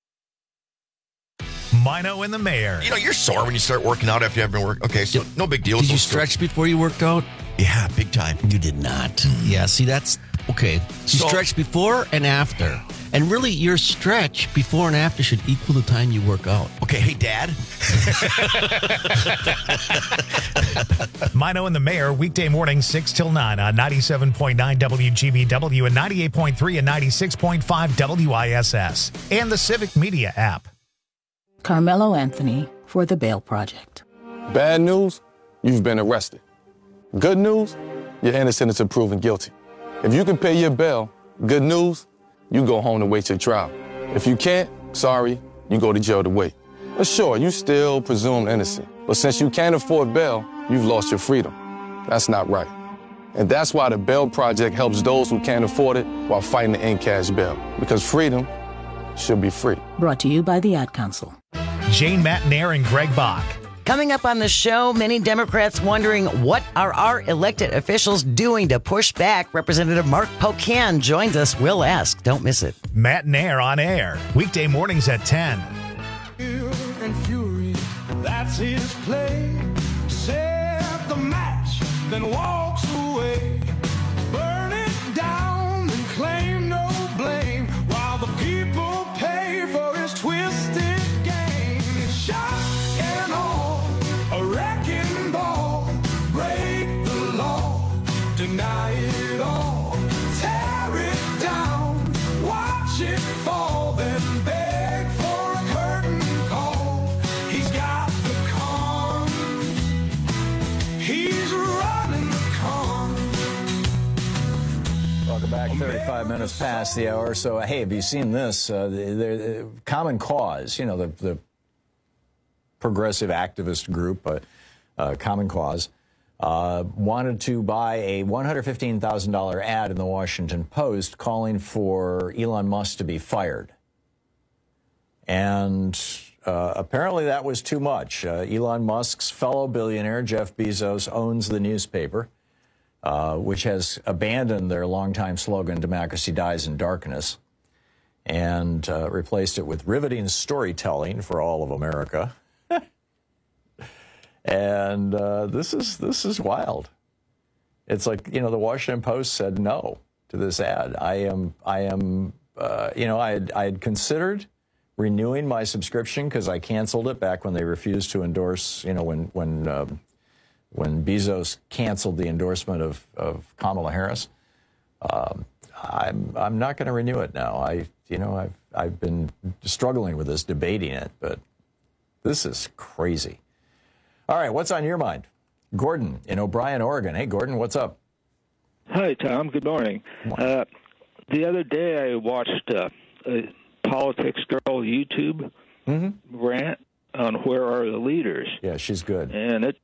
[SPEAKER 1] Mino and the Mayor.
[SPEAKER 3] You know, you're sore when you start working out after you haven't been working. Okay, so no big deal.
[SPEAKER 23] Did you stretch before you worked out?
[SPEAKER 3] Yeah, big time.
[SPEAKER 23] You did not. Mm-hmm. Yeah, see, that's okay. You so, stretch before and after. And really, your stretch before and after should equal the time you work out.
[SPEAKER 3] Okay, hey, Dad.
[SPEAKER 1] Mino and the Mayor, weekday morning, six till nine on ninety-seven point nine W G B W and ninety-eight point three and ninety-six point five W I S S. And the Civic Media app.
[SPEAKER 24] Carmelo Anthony for the Bail Project.
[SPEAKER 25] Bad news, you've been arrested. Good news, you're innocent until proven guilty. If you can pay your bail, good news, you go home to wait your trial. If you can't, sorry, you go to jail to wait. But sure, you still presumed innocent. But since you can't afford bail, you've lost your freedom. That's not right. And that's why the Bail Project helps those who can't afford it while fighting to end cash bail. Because freedom should be free.
[SPEAKER 24] Brought to you by the Ad Council.
[SPEAKER 1] Jane Matnair and Greg Bach.
[SPEAKER 6] Coming up on the show, many Democrats wondering what are our elected officials doing to push back. Representative Mark Pocan joins us. We'll ask. Don't miss it.
[SPEAKER 1] Matnair on air. Weekday mornings at ten.
[SPEAKER 19] And fury, that's his play. Set the match, then walks away. Burn it down and claim no blame while the people pay for his twisted game. Shot and all, a wrecking ball. Break the law, deny it all. Tear it down, watch it fall, then beg for a curtain call. He's got the con, he's running the con.
[SPEAKER 14] Welcome back. thirty-five minutes past the hour. So, hey, have you seen this? Uh, the, the Common Cause, you know, the, the progressive activist group, uh, uh, Common Cause, uh, wanted to buy a one hundred fifteen thousand dollars ad in the Washington Post calling for Elon Musk to be fired. And uh, apparently that was too much. Uh, Elon Musk's fellow billionaire, Jeff Bezos, owns the newspaper, uh, which has abandoned their longtime slogan, "Democracy dies in darkness," and uh, replaced it with riveting storytelling for all of America. And uh, this is this is wild. It's like, you know, the Washington Post said no to this ad. I am I am uh, you know I had, I had considered renewing my subscription because I canceled it back when they refused to endorse. You know, when when um, when Bezos canceled the endorsement of of Kamala Harris. Um, I'm I'm not going to renew it now. I you know I've I've been struggling with this, debating it, but this is crazy. All right, what's on your mind? Gordon in O'Brien, Oregon. Hey, Gordon, what's up?
[SPEAKER 7] Hi, Tom. Good morning. Uh, the other day I watched uh, a Politics Girl YouTube
[SPEAKER 14] mm-hmm.
[SPEAKER 7] rant on Where Are the Leaders?
[SPEAKER 14] Yeah, she's good.
[SPEAKER 7] And it,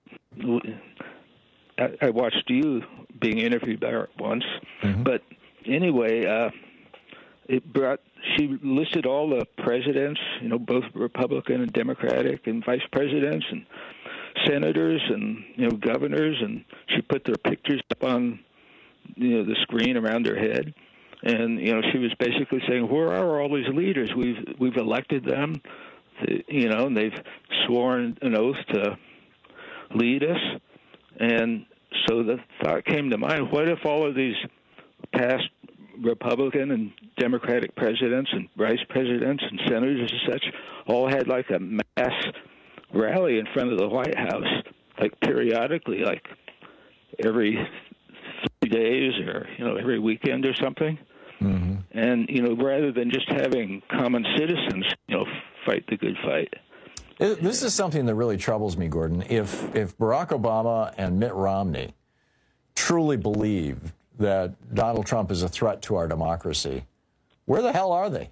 [SPEAKER 7] I, I watched you being interviewed by her once.
[SPEAKER 14] Mm-hmm.
[SPEAKER 7] But anyway, uh, it brought, she listed all the presidents, you know, both Republican and Democratic, and vice presidents and senators and, you know, governors, and she put their pictures up on, you know, the screen around their head. And, you know, she was basically saying, where are all these leaders? We've we've elected them, to, you know, and they've sworn an oath to lead us. And so the thought came to mind, what if all of these past Republican and Democratic presidents and vice presidents and senators and such all had like a mass rally in front of the White House, like periodically, like every three days or, you know, every weekend or something.
[SPEAKER 14] Mm-hmm.
[SPEAKER 7] And, you know, rather than just having common citizens, you know, fight the good fight.
[SPEAKER 14] This is something that really troubles me, Gordon. If if Barack Obama and Mitt Romney truly believe that Donald Trump is a threat to our democracy, where the hell are they?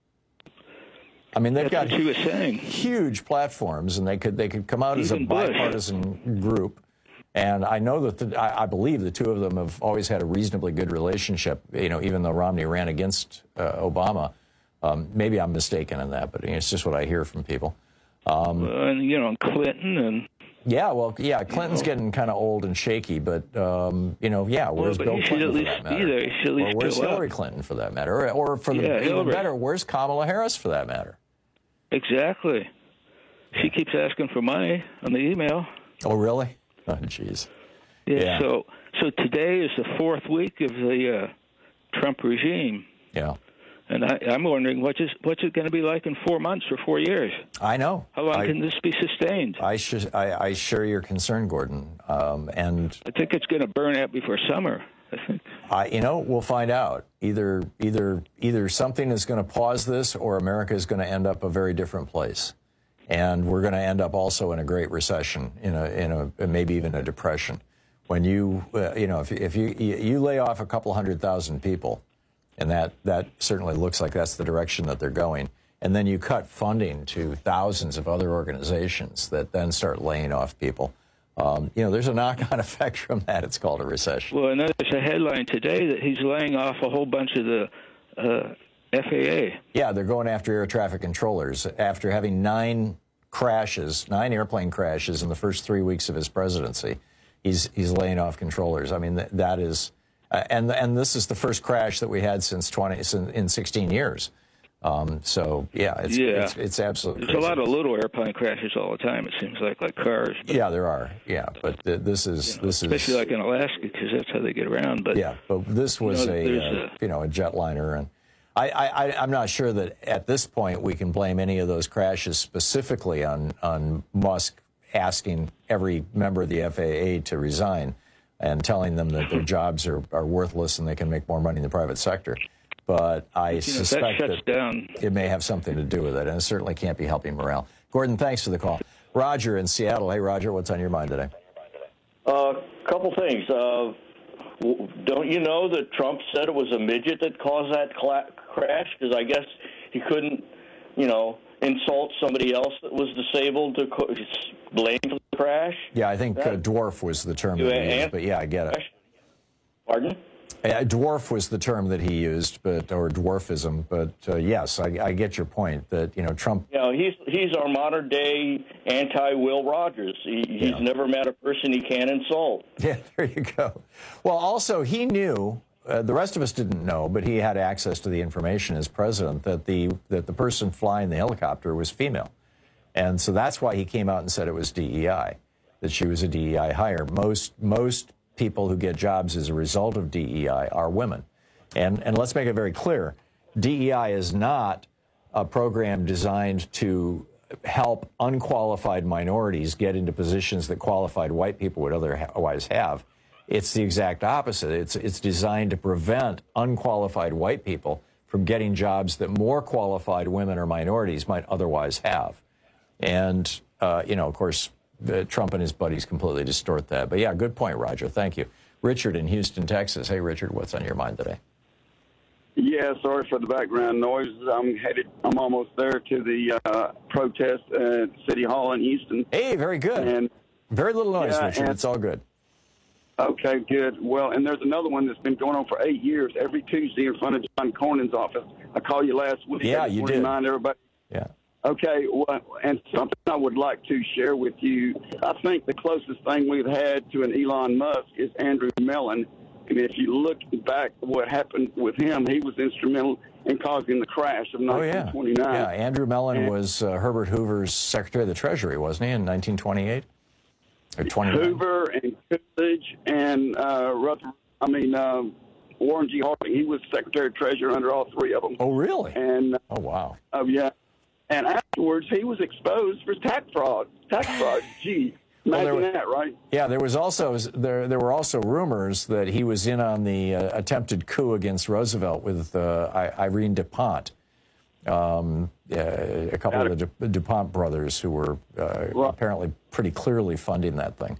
[SPEAKER 14] I mean, they've
[SPEAKER 7] That's
[SPEAKER 14] got
[SPEAKER 7] what she was saying.
[SPEAKER 14] huge platforms, and they could they could come out as a
[SPEAKER 7] Even Bush.
[SPEAKER 14] bipartisan group. And I know that the, I, I believe the two of them have always had a reasonably good relationship. You know, even though Romney ran against uh, Obama, um, maybe I'm mistaken in that, but it's just what I hear from people. Um,
[SPEAKER 7] Well, and, you know, Clinton and...
[SPEAKER 14] Yeah, well, yeah, Clinton's
[SPEAKER 7] you know.
[SPEAKER 14] getting kind of old and shaky, but, um, you know, yeah, where's
[SPEAKER 7] well, but
[SPEAKER 14] Bill
[SPEAKER 7] he should
[SPEAKER 14] Clinton
[SPEAKER 7] at
[SPEAKER 14] for
[SPEAKER 7] least
[SPEAKER 14] that
[SPEAKER 7] be
[SPEAKER 14] matter?
[SPEAKER 7] there. He should at least
[SPEAKER 14] Or where's
[SPEAKER 7] go up.
[SPEAKER 14] Hillary Clinton for that matter? Or, or for the
[SPEAKER 7] Yeah,
[SPEAKER 14] even
[SPEAKER 7] Hillary.
[SPEAKER 14] better, where's Kamala Harris for that matter?
[SPEAKER 7] Exactly. She keeps asking for money on the email.
[SPEAKER 14] Oh, really? Oh, jeez.
[SPEAKER 7] Yeah,
[SPEAKER 14] Yeah.
[SPEAKER 7] So, so today is the fourth week of the uh, Trump regime.
[SPEAKER 14] Yeah.
[SPEAKER 7] And I, I'm wondering, what's, this, what's it going to be like in four months or four years?
[SPEAKER 14] I know.
[SPEAKER 7] How long
[SPEAKER 14] I,
[SPEAKER 7] can this be sustained?
[SPEAKER 14] I, sh- I, I share your concern, Gordon. Um, and
[SPEAKER 7] I think it's going to burn out before summer. I think.
[SPEAKER 14] I, you know, we'll find out. Either, either, either something is going to pause this, or America is going to end up a very different place, and we're going to end up also in a great recession, in a, in a, maybe even a depression. When you, uh, you know, if, if you you lay off a couple hundred thousand people, and that that certainly looks like that's the direction that they're going, and then you cut funding to thousands of other organizations that then start laying off people. um, you know, there's a knock-on effect from that. It's called a recession.
[SPEAKER 7] Well, and there's a headline today that he's laying off a whole bunch of the uh, F A A.
[SPEAKER 14] Yeah, they're going after air traffic controllers after having nine crashes, nine airplane crashes in the first three weeks of his presidency. He's he's laying off controllers. I mean, that, that is, uh, and and this is the first crash that we had since twenty in sixteen years. Um, so yeah, it's,
[SPEAKER 7] yeah.
[SPEAKER 14] it's it's absolutely
[SPEAKER 7] There's
[SPEAKER 14] crazy.
[SPEAKER 7] a lot of little airplane crashes all the time. It seems like like cars. But,
[SPEAKER 14] yeah, there are. Yeah, but th- this is
[SPEAKER 7] you know,
[SPEAKER 14] this
[SPEAKER 7] especially
[SPEAKER 14] is
[SPEAKER 7] like in Alaska because that's how they get around. But
[SPEAKER 14] yeah, but this was
[SPEAKER 7] you know,
[SPEAKER 14] a,
[SPEAKER 7] a
[SPEAKER 14] uh, you know a jetliner, and I, I I'm not sure that at this point we can blame any of those crashes specifically on on Musk asking every member of the F A A to resign and telling them that their jobs are, are worthless and they can make more money in the private sector. But I
[SPEAKER 7] you know,
[SPEAKER 14] suspect
[SPEAKER 7] that, shuts
[SPEAKER 14] that
[SPEAKER 7] down.
[SPEAKER 14] it may have something to do with it, and it certainly can't be helping morale. Gordon, thanks for the call. Roger in Seattle. Hey, Roger, what's on your mind today?
[SPEAKER 12] A uh, couple things. Uh, don't you know that Trump said it was a midget that caused that cla- crash? Because I guess he couldn't, you know, insult somebody else that was disabled to co- blame for the crash.
[SPEAKER 14] Yeah, I think
[SPEAKER 12] that,
[SPEAKER 14] uh, dwarf was the term
[SPEAKER 12] You
[SPEAKER 14] that he
[SPEAKER 12] an-
[SPEAKER 14] used, but yeah, I get it.
[SPEAKER 12] Pardon?
[SPEAKER 14] Uh, dwarf was the term that he used, but or dwarfism. But uh, yes, I, I get your point that you know Trump.
[SPEAKER 12] You know, he's he's our modern day anti-Will Rogers. He, he's
[SPEAKER 14] Yeah.
[SPEAKER 12] never met a person he can't insult.
[SPEAKER 14] Yeah, there you go. Well, also he knew. Uh, the rest of us didn't know, but he had access to the information as president that the that the person flying the helicopter was female, and so that's why he came out and said it was D E I, that she was a D E I hire. Most most. people who get jobs as a result of D E I are women. And and let's make it very clear, D E I is not a program designed to help unqualified minorities get into positions that qualified white people would otherwise have. It's the exact opposite. It's it's designed to prevent unqualified white people from getting jobs that more qualified women or minorities might otherwise have. And, uh, you know, of course, Uh, Trump and his buddies completely distort that. But yeah, good point, Roger. Thank you. Richard in Houston, Texas. Hey, Richard, what's on your mind today?
[SPEAKER 15] Yeah, sorry for the background noise. I'm headed, I'm almost there to the uh, protest at City Hall in Houston.
[SPEAKER 14] Hey, very good.
[SPEAKER 15] And
[SPEAKER 14] very little noise,
[SPEAKER 15] yeah,
[SPEAKER 14] Richard.
[SPEAKER 15] and,
[SPEAKER 14] it's all good.
[SPEAKER 15] Okay, good. Well, and there's another one that's been going on for eight years, every Tuesday in front of John Cornyn's office. I called you last week.
[SPEAKER 14] Yeah,
[SPEAKER 15] I just
[SPEAKER 14] you
[SPEAKER 15] wanted
[SPEAKER 14] did.
[SPEAKER 15] to remind everybody.
[SPEAKER 14] Yeah.
[SPEAKER 15] Okay, well, and something I would like to share with you. I think the closest thing we've had to an Elon Musk is Andrew Mellon. And if you look back at what happened with him, he was instrumental in causing the crash of
[SPEAKER 14] Oh,
[SPEAKER 15] nineteen
[SPEAKER 14] yeah.
[SPEAKER 15] twenty-nine.
[SPEAKER 14] Yeah, Andrew Mellon
[SPEAKER 15] And
[SPEAKER 14] was uh, Herbert Hoover's Secretary of the Treasury, wasn't he, in nineteen twenty-eight? Or twenty-nine?
[SPEAKER 15] Hoover and Coolidge and uh, Ruther, I mean, um, Warren G. Harding. He was Secretary of Treasury under all three of them.
[SPEAKER 14] Oh, really?
[SPEAKER 15] And, uh,
[SPEAKER 14] oh, wow.
[SPEAKER 15] Oh, yeah. And afterwards, he was exposed for tax fraud. Tax fraud, gee.
[SPEAKER 14] Well,
[SPEAKER 15] Imagine
[SPEAKER 14] there,
[SPEAKER 15] that, right?
[SPEAKER 14] Yeah, there was also there there were also rumors that he was in on the uh, attempted coup against Roosevelt with uh, I, Irene DuPont, um, uh, a couple of the Du- DuPont brothers who were uh,
[SPEAKER 15] Well-
[SPEAKER 14] apparently pretty clearly funding that thing.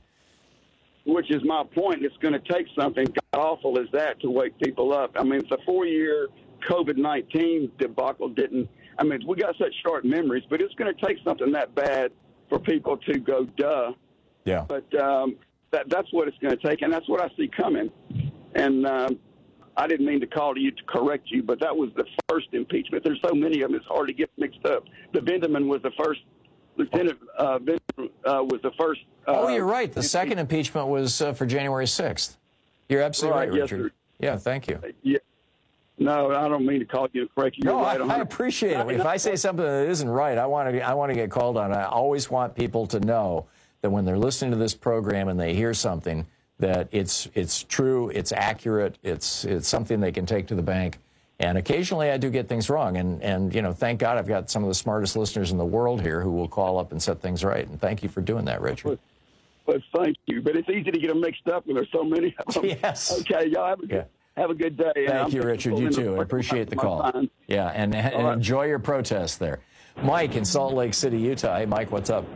[SPEAKER 15] Which is my point. It's going to take something awful as that to wake people up. I mean, the four-year COVID nineteen debacle didn't. I mean, we got such short memories, but it's going to take something that bad for people to go, duh.
[SPEAKER 14] Yeah.
[SPEAKER 15] But um, that, that's what it's going to take, and that's what I see coming. And um, I didn't mean to call to you to correct you, but that was the first impeachment. There's so many of them, it's hard to get mixed up. The Vindeman was the first. Lieutenant uh, Vindeman uh, was the first. Uh,
[SPEAKER 14] oh, you're right. The second impeachment was uh, for January sixth. You're absolutely right,
[SPEAKER 15] Right, yes,
[SPEAKER 14] Richard.
[SPEAKER 15] sir.
[SPEAKER 14] Yeah, thank you.
[SPEAKER 15] Yeah. No, I don't mean to call you and correct you.
[SPEAKER 14] No,
[SPEAKER 15] You're right
[SPEAKER 14] I,
[SPEAKER 15] on
[SPEAKER 14] I
[SPEAKER 15] it.
[SPEAKER 14] appreciate it. If I say something that isn't right, I want to I want to get called on. I always want people to know that when they're listening to this program and they hear something, that it's it's true, it's accurate, it's it's something they can take to the bank. And occasionally I do get things wrong. And, and you know, thank God I've got some of the smartest listeners in the world here who will call up and set things right. And thank you for doing that, Richard.
[SPEAKER 15] But thank you. But it's easy to get them mixed up when there's so many of them.
[SPEAKER 14] Yes.
[SPEAKER 15] Okay, y'all have a good, have a good day. And
[SPEAKER 14] Thank
[SPEAKER 15] I'm
[SPEAKER 14] you, Richard. You too. I appreciate the call. Yeah, and, and
[SPEAKER 15] right.
[SPEAKER 14] enjoy your protest there. Mike in Salt Lake City, Utah. Hey, Mike, what's up?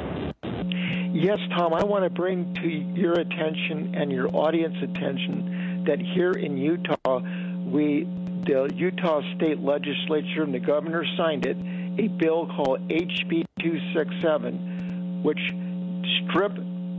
[SPEAKER 16] Yes, Tom, I want to bring to your attention and your audience attention that here in Utah, we, the Utah State Legislature and the governor signed it, a bill called H B two sixty-seven, which strip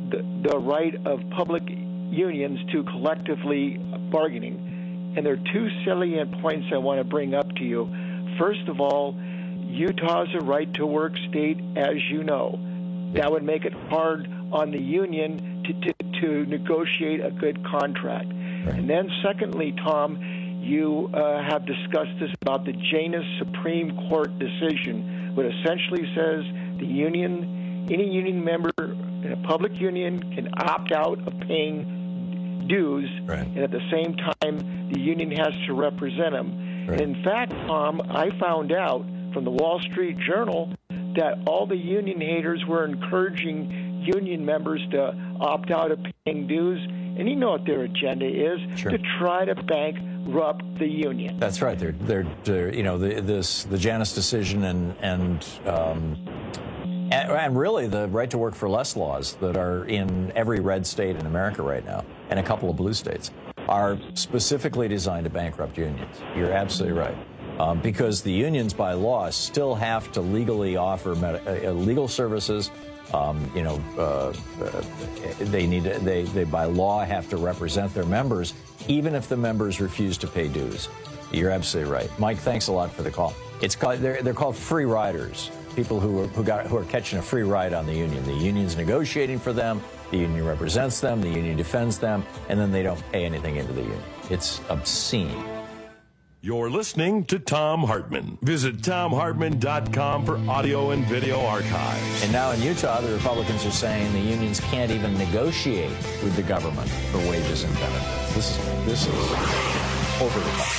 [SPEAKER 16] the, the right of public unions to collectively bargaining. And there are two salient points I want to bring up to you. First of all, Utah is a right-to-work state, as you know. That would make it hard on the union to, to, to negotiate a good contract. Right. And then secondly, Tom, you uh, have discussed this about the Janus Supreme Court decision, which essentially says the union, any union member in a public union can opt out of paying dues, right. and at the same time, the union has to represent them. Right. And in fact, Tom, I found out from the Wall Street Journal that all the union haters were encouraging union members to opt out of paying dues, and you know what their agenda is, sure. to try to bankrupt the union.
[SPEAKER 14] That's right. They're, they're, they're you know, the, this the Janus decision and and, um, and and really the right to work for less laws that are in every red state in America right now, and a couple of blue states, are specifically designed to bankrupt unions. You're absolutely right. Um, because the unions, by law, still have to legally offer med- uh, legal services. Um, you know, uh, uh, they need to, they, they by law have to represent their members, even if the members refuse to pay dues. You're absolutely right, Mike. Thanks a lot for the call. It's called they're they're called free riders. People who are, who got who are catching a free ride on the union. The union's negotiating for them. The union represents them. The union defends them, and then they don't pay anything into the union. It's obscene.
[SPEAKER 5] You're listening to Thom Hartmann. Visit Thom Hartmann dot com for audio and video archives.
[SPEAKER 14] And now in Utah, the Republicans are saying the unions can't even negotiate with the government for wages and benefits. This is this is over the top.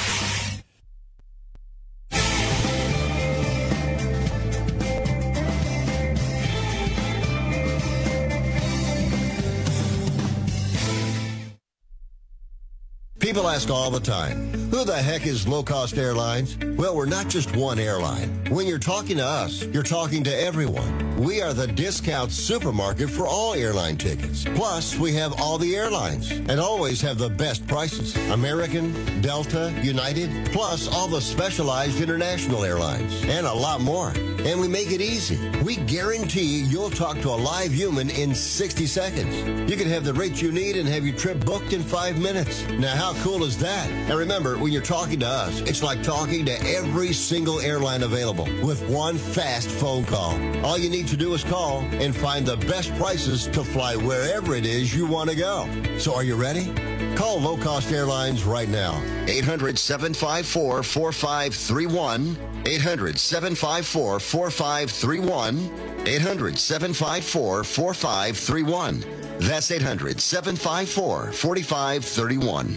[SPEAKER 21] People ask all the time, who the heck is Low Cost Airlines? Well, we're not just one airline. When you're talking to us, you're talking to everyone. We are the discount supermarket for all airline tickets. Plus, we have all the airlines and always have the best prices. American, Delta, United, plus all the specialized international airlines and a lot more. And we make it easy. We guarantee you'll talk to a live human in sixty seconds. You can have the rate you need and have your trip booked in five minutes. Now, how cool is that? And remember, when you're talking to us, it's like talking to every single airline available with one fast phone call. All you need to do is call and find the best prices to fly wherever it is you want to go. So are you ready? Call Low Cost Airlines right now. eight hundred, seven five four, four five three one. eight hundred, seven five four, four five three one. eight hundred, seven five four, four five three one. That's eight hundred, seven five four, four five three one.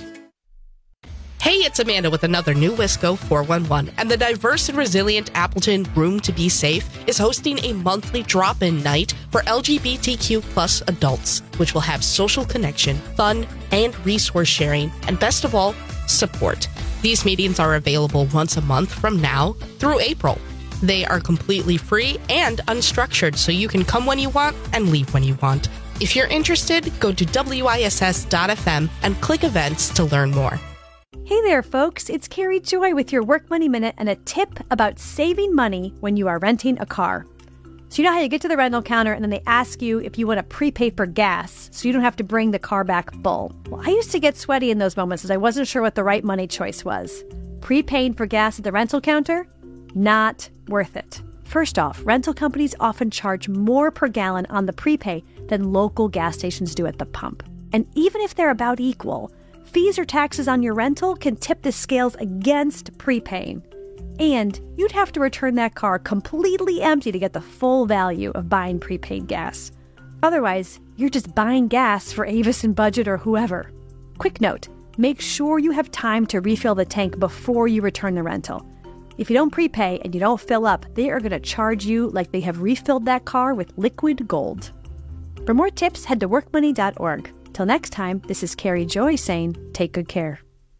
[SPEAKER 13] Hey, it's Amanda with another new Wisco four one one, and the diverse and resilient Appleton Room to Be Safe is hosting a monthly drop-in night for L G B T Q plus adults, which will have social connection, fun, and resource sharing, and best of all, support. These meetings are available once a month from now through April. They are completely free and unstructured, so you can come when you want and leave when you want. If you're interested, go to W I S S dot F M and click events to learn more.
[SPEAKER 17] Hey there, folks. It's Carrie Joy with your Work Money Minute and a tip about saving money when you are renting a car. So you know how you get to the rental counter and then they ask you if you want to prepay for gas so you don't have to bring the car back full. Well, I used to get sweaty in those moments as I wasn't sure what the right money choice was. Prepaying for gas at the rental counter? Not worth it. First off, rental companies often charge more per gallon on the prepay than local gas stations do at the pump. And even if they're about equal, fees or taxes on your rental can tip the scales against prepaying. And you'd have to return that car completely empty to get the full value of buying prepaid gas. Otherwise, you're just buying gas for Avis and Budget or whoever. Quick note, make sure you have time to refill the tank before you return the rental. If you don't prepay and you don't fill up, they are going to charge you like they have refilled that car with liquid gold. For more tips, head to work money dot org. Till next time, this is Carrie Joy saying, take good care.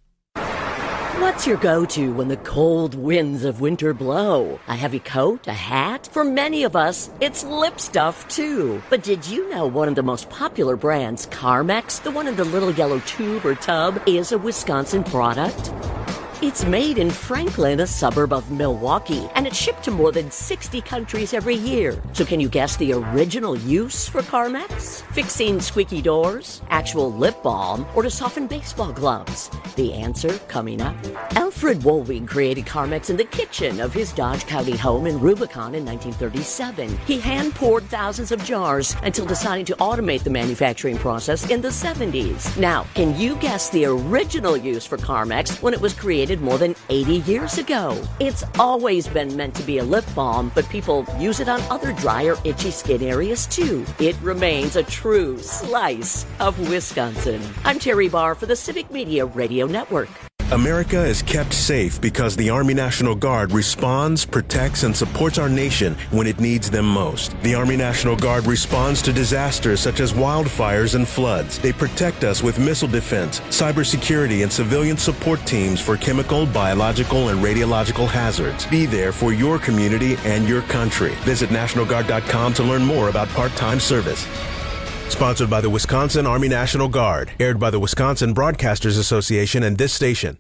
[SPEAKER 18] What's your go-to when the cold winds of winter blow? A heavy coat? A hat? For many of us, it's lip stuff, too. But did you know one of the most popular brands, Carmex, the one in the little yellow tube or tub, is a Wisconsin product? It's made in Franklin, a suburb of Milwaukee, and it's shipped to more than sixty countries every year. So can you guess the original use for Carmex? Fixing squeaky doors, actual lip balm, or to soften baseball gloves? The answer coming up. Alfred Wohlwing created Carmex in the kitchen of his Dodge County home in Rubicon in nineteen thirty-seven. He hand-poured thousands of jars until deciding to automate the manufacturing process in the seventies. Now, can you guess the original use for Carmex when it was created more than eighty years ago? It's always been meant to be a lip balm, but people use it on other dry or itchy skin areas too. It remains a true slice of Wisconsin. I'm Terry Barr for the Civic Media Radio Network.
[SPEAKER 2] America is kept safe because the Army National Guard responds, protects, and supports our nation when it needs them most. The Army National Guard responds to disasters such as wildfires and floods. They protect us with missile defense, cybersecurity, and civilian support teams for chemical, biological, and radiological hazards. Be there for your community and your country. Visit National Guard dot com to learn more about part-time service. Sponsored by the Wisconsin Army National Guard. Aired by the Wisconsin Broadcasters Association and this station.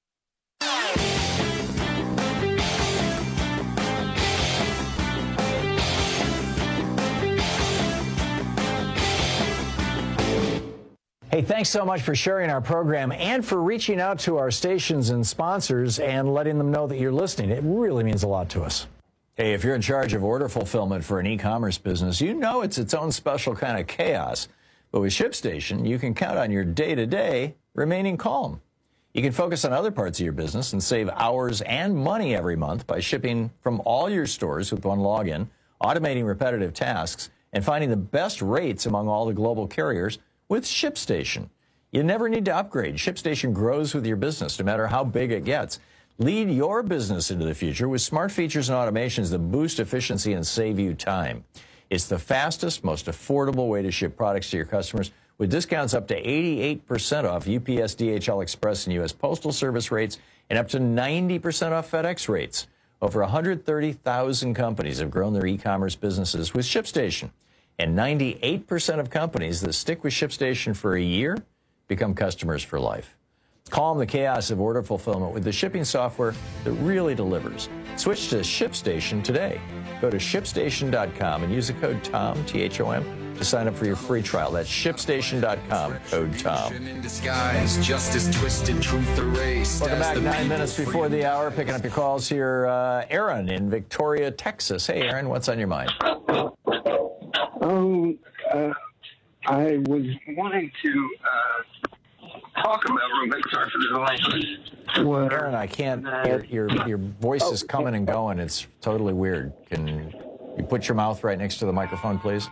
[SPEAKER 14] Hey, thanks so much for sharing our program and for reaching out to our stations and sponsors and letting them know that you're listening. It really means a lot to us. Hey, if you're in charge of order fulfillment for an e-commerce business, you know it's its own special kind of chaos. But with ShipStation, you can count on your day-to-day remaining calm. You can focus on other parts of your business and save hours and money every month by shipping from all your stores with one login, automating repetitive tasks, and finding the best rates among all the global carriers with ShipStation. You never need to upgrade. ShipStation grows with your business, no matter how big it gets. Lead your business into the future with smart features and automations that boost efficiency and save you time. It's the fastest, most affordable way to ship products to your customers with discounts up to eighty-eight percent off U P S, D H L Express, and U S Postal Service rates and up to ninety percent off FedEx rates. Over one hundred thirty thousand companies have grown their e-commerce businesses with ShipStation. And ninety-eight percent of companies that stick with ShipStation for a year become customers for life. Calm the chaos of order fulfillment with the shipping software that really delivers. Switch to ShipStation today. Go to ship station dot com and use the code TOM, T H O M, to sign up for your free trial. That's ship station dot com, code TOM. Welcome back, nine minutes before the hour. Picking up your calls here. Uh, Aaron in Victoria, Texas. Hey, Aaron, what's on your mind?
[SPEAKER 4] Oh, uh, I was wanting to uh, talk about real quick. Sorry for the delay.
[SPEAKER 14] Aaron, I can't. Your your, your voice is coming and going. It's totally weird. Can you put your mouth right next to the microphone, please?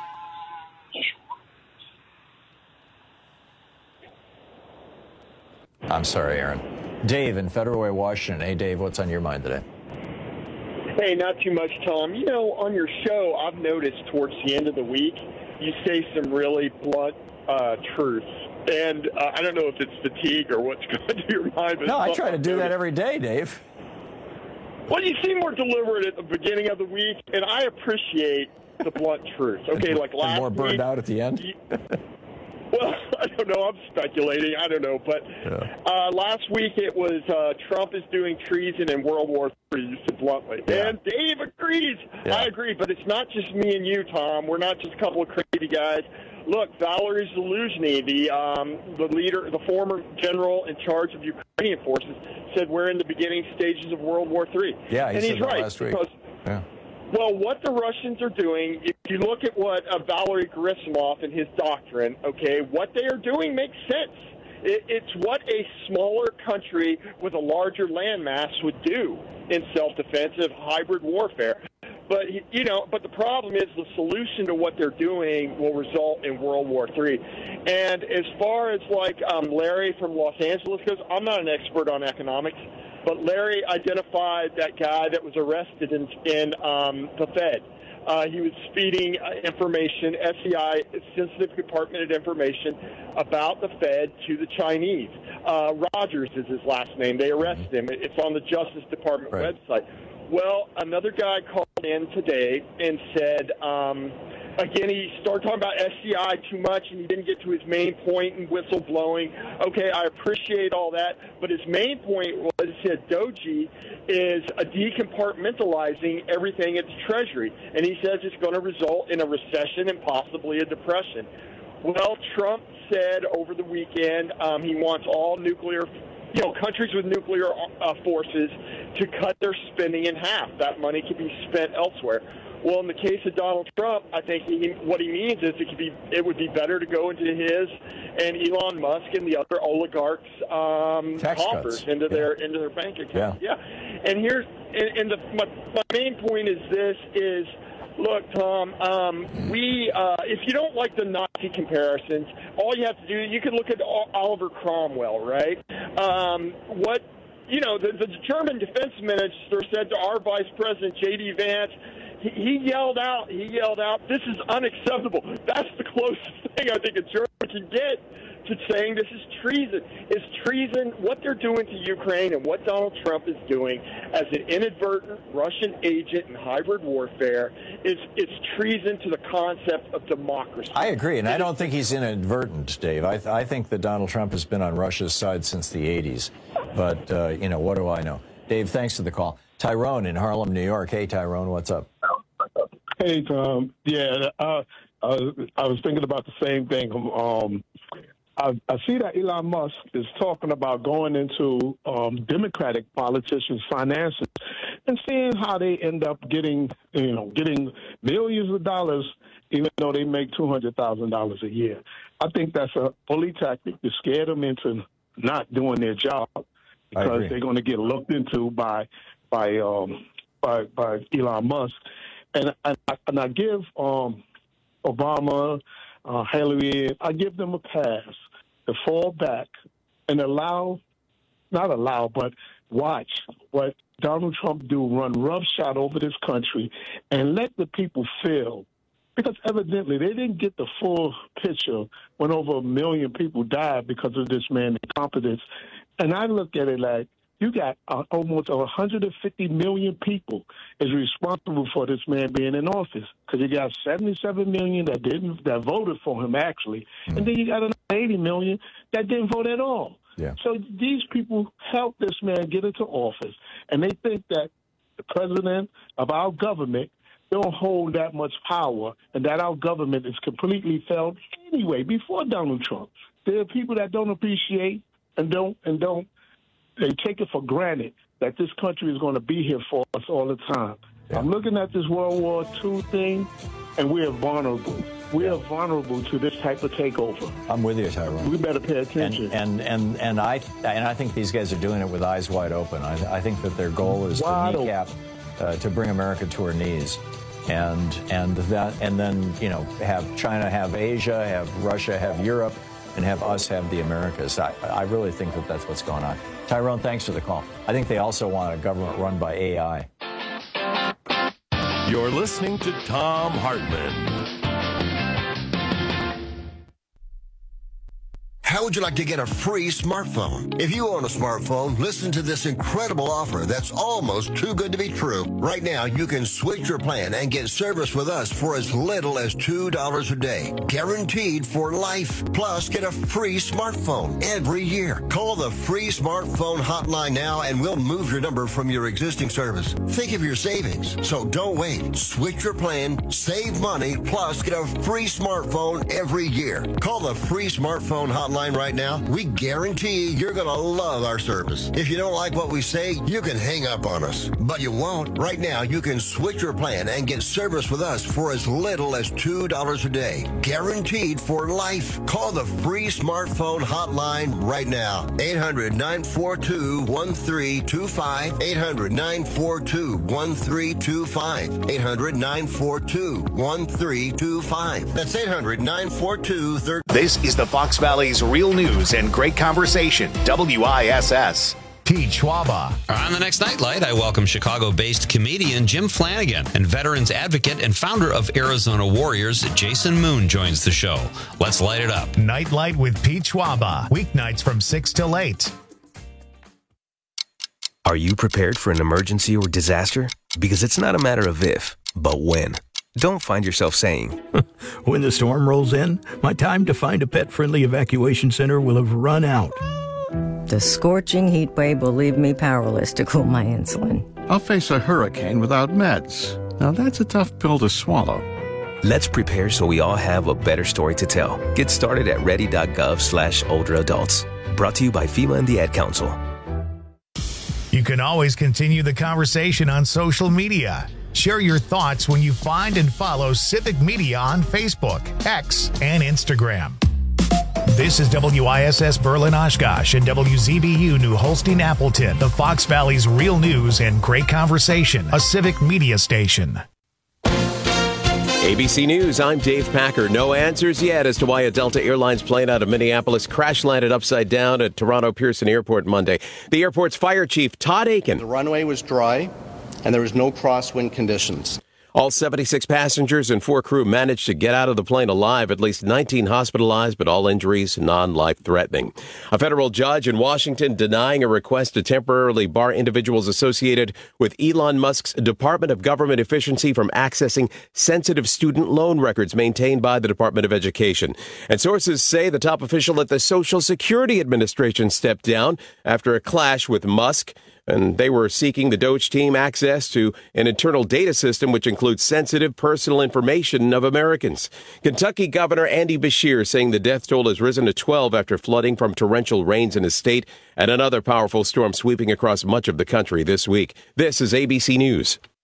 [SPEAKER 14] I'm sorry, Aaron. Dave in Federal Way, Washington. Hey, Dave, what's on your mind today?
[SPEAKER 10] Hey, not too much, Tom. You know, on your show, I've noticed towards the end of the week, you say some really blunt uh, truths. And uh, I don't know if it's fatigue or what's going to your mind. But
[SPEAKER 14] no, I try to do that every day, Dave.
[SPEAKER 10] Well, you seem more deliberate at the beginning of the week, and I appreciate the blunt truth. Okay, like last
[SPEAKER 14] and more burned
[SPEAKER 10] week,
[SPEAKER 14] out at the end?
[SPEAKER 10] You, well, I don't know. I'm speculating. I don't know. But
[SPEAKER 14] yeah.
[SPEAKER 10] uh, last week it was uh, Trump is doing treason in World War Three, you said bluntly.
[SPEAKER 14] Yeah.
[SPEAKER 10] And Dave agrees.
[SPEAKER 14] Yeah.
[SPEAKER 10] I agree. But it's not just me and you, Tom. We're not just a couple of crazy guys. Look, Valery Zaluzhny, the um, the leader, the former general in charge of Ukrainian forces, said we're in the beginning stages of World War Three.
[SPEAKER 14] Yeah, he
[SPEAKER 10] and
[SPEAKER 14] said
[SPEAKER 10] he's
[SPEAKER 14] that
[SPEAKER 10] right
[SPEAKER 14] last week.
[SPEAKER 10] Because,
[SPEAKER 14] yeah.
[SPEAKER 10] well, what the Russians are doing, if you look at what uh, Valery Gerasimov and his doctrine, okay, what they are doing makes sense. It, it's what a smaller country with a larger landmass would do in self-defense of hybrid warfare. But, you know, but the problem is the solution to what they're doing will result in World War Three. And as far as, like, um, Larry from Los Angeles goes, I'm not an expert on economics, but Larry identified that guy that was arrested in, in um, the Fed. Uh, he was feeding uh, information, S E I, sensitive compartmented information, about the Fed to the Chinese. Uh, Rogers is his last name. They arrested him. It's on the Justice Department
[SPEAKER 14] right.
[SPEAKER 10] website. Well, another guy called in today and said um, Again, he started talking about S C I too much, and he didn't get to his main point in whistleblowing. Okay, I appreciate all that, but his main point was he said Doji is a decompartmentalizing everything at the Treasury, and he says it's going to result in a recession and possibly a depression. Well, Trump said over the weekend um, he wants all nuclear, you know, countries with nuclear uh, forces to cut their spending in half. That money could be spent elsewhere. Well, in the case of Donald Trump, I think he, what he means is it could be it would be better to go into his and Elon Musk and the other oligarchs' um, coffers into yeah. their into their bank accounts. Yeah, yeah. And here's and, and the, my, my main point is this: is look, Tom, um, we uh, if you don't like the Nazi comparisons, all you have to do you can look at Oliver Cromwell, right? Um, what you know, the, the German defense minister said to our Vice President J D Vance. He, he yelled out, he yelled out, this is unacceptable. That's the closest thing I think a German can get to saying this is treason. Is treason what they're doing to Ukraine and what Donald Trump is doing as an inadvertent Russian agent in hybrid warfare is it's treason to the concept of democracy.
[SPEAKER 14] I agree, and I don't think he's inadvertent, Dave. I, th- I think that Donald Trump has been on Russia's side since the eighties. But, uh, you know, what do I know? Dave, thanks for the call. Tyrone in Harlem, New York. Hey, Tyrone, what's up?
[SPEAKER 8] Hey, Tom. Yeah, uh, uh, I was thinking about the same thing. Um, I, I see that Elon Musk is talking about going into um, Democratic politicians' finances and seeing how they end up getting, you know, getting millions of dollars, even though they make two hundred thousand dollars a year. I think that's a bully tactic to scare them into not doing their job because they're going to get looked into by by um, by, by Elon Musk. And, and, I, and I give um, Obama, uh, Hillary, I give them a pass to fall back and allow, not allow, but watch what Donald Trump do, run roughshod over this country and let the people feel. Because evidently they didn't get the full picture when over a million people died because of this man's incompetence. And I look at it like, you got uh, almost one hundred fifty million people is responsible for this man being in office because you got seventy-seven million that didn't that voted for him actually, mm-hmm. and then you got another eighty million that didn't vote at all.
[SPEAKER 14] Yeah.
[SPEAKER 8] So these people helped this man get into office, and they think that the president of our government don't hold that much power, and that our government is completely failed anyway. Before Donald Trump, there are people that don't appreciate and don't and don't. They take it for granted that this country is going to be here for us all the time. Yeah. I'm looking at this World War Two thing, and we are vulnerable. We yeah. are vulnerable to this type of takeover.
[SPEAKER 14] I'm with you, Tyrone.
[SPEAKER 8] We better pay attention.
[SPEAKER 14] And and and, and I and I think these guys are doing it with eyes wide open. I, I think that their goal is wide to kneecap, uh, to bring America to her knees, and and that and then you know have China have Asia, have Russia have Europe, and have us have the Americas. I, I really think that that's what's going on. Tyrone, thanks for the call. I think they also want a government run by A I.
[SPEAKER 5] You're listening to Thom Hartmann.
[SPEAKER 21] How would you like to get a free smartphone? If you own a smartphone, listen to this incredible offer that's almost too good to be true. Right now, you can switch your plan and get service with us for as little as two dollars a day. Guaranteed for life. Plus, get a free smartphone every year. Call the free smartphone hotline now and we'll move your number from your existing service. Think of your savings. So don't wait. Switch your plan, save money, plus get a free smartphone every year. Call the free smartphone hotline right now. We guarantee you're going to love our service. If you don't like what we say, you can hang up on us. But you won't. Right now, you can switch your plan and get service with us for as little as two dollars a day. Guaranteed for life. Call the free smartphone hotline right now. eight hundred, nine four two, one three two five. eight hundred, nine four two, one three two five. eight hundred, nine four two, one three two five. That's eight hundred, nine four two, one three two five.
[SPEAKER 1] This is the Fox Valley's real news and great conversation. W I S S. Pete Schwaba.
[SPEAKER 9] On the next Nightlight, I welcome Chicago-based comedian Jim Flanagan, and veterans advocate and founder of Arizona Warriors, Jason Moon, joins the show. Let's light it up.
[SPEAKER 1] Nightlight with Pete Schwaba. Weeknights from six till eight.
[SPEAKER 11] Are you prepared for an emergency or disaster? Because it's not a matter of if, but when.
[SPEAKER 3] don't find yourself saying,
[SPEAKER 11] when the storm rolls in, my time to find a pet-friendly evacuation center will have run out.
[SPEAKER 20] The scorching heat wave will leave me powerless to cool my insulin.
[SPEAKER 22] I'll face a hurricane without meds. Now that's a tough pill to swallow.
[SPEAKER 3] Let's prepare so we all have a better story to tell. Get started at ready.gov slash older adults. Brought to you by FEMA and the Ad Council.
[SPEAKER 1] You can always continue the conversation on social media. Share your thoughts when you find and follow Civic Media on Facebook, X, and Instagram. This is W I S S Berlin Oshkosh and W Z B U New Holstein Appleton, the Fox Valley's real news and great conversation, a Civic Media station.
[SPEAKER 23] A B C News, I'm Dave Packer. No answers yet as to why a Delta Airlines plane out of Minneapolis crash landed upside down at Toronto Pearson Airport Monday. The airport's fire chief, Todd Aiken.
[SPEAKER 26] The runway was dry, and there was no crosswind conditions.
[SPEAKER 23] All seventy-six passengers and four crew managed to get out of the plane alive, at least nineteen hospitalized, but all injuries non-life-threatening. A federal judge in Washington denying a request to temporarily bar individuals associated with Elon Musk's Department of Government Efficiency from accessing sensitive student loan records maintained by the Department of Education. And sources say the top official at the Social Security Administration stepped down after a clash with Musk. And they were seeking the Doge team access to an internal data system which includes sensitive personal information of Americans. Kentucky Governor Andy Beshear saying the death toll has risen to twelve after flooding from torrential rains in his state and another powerful storm sweeping across much of the country this week. This is A B C News.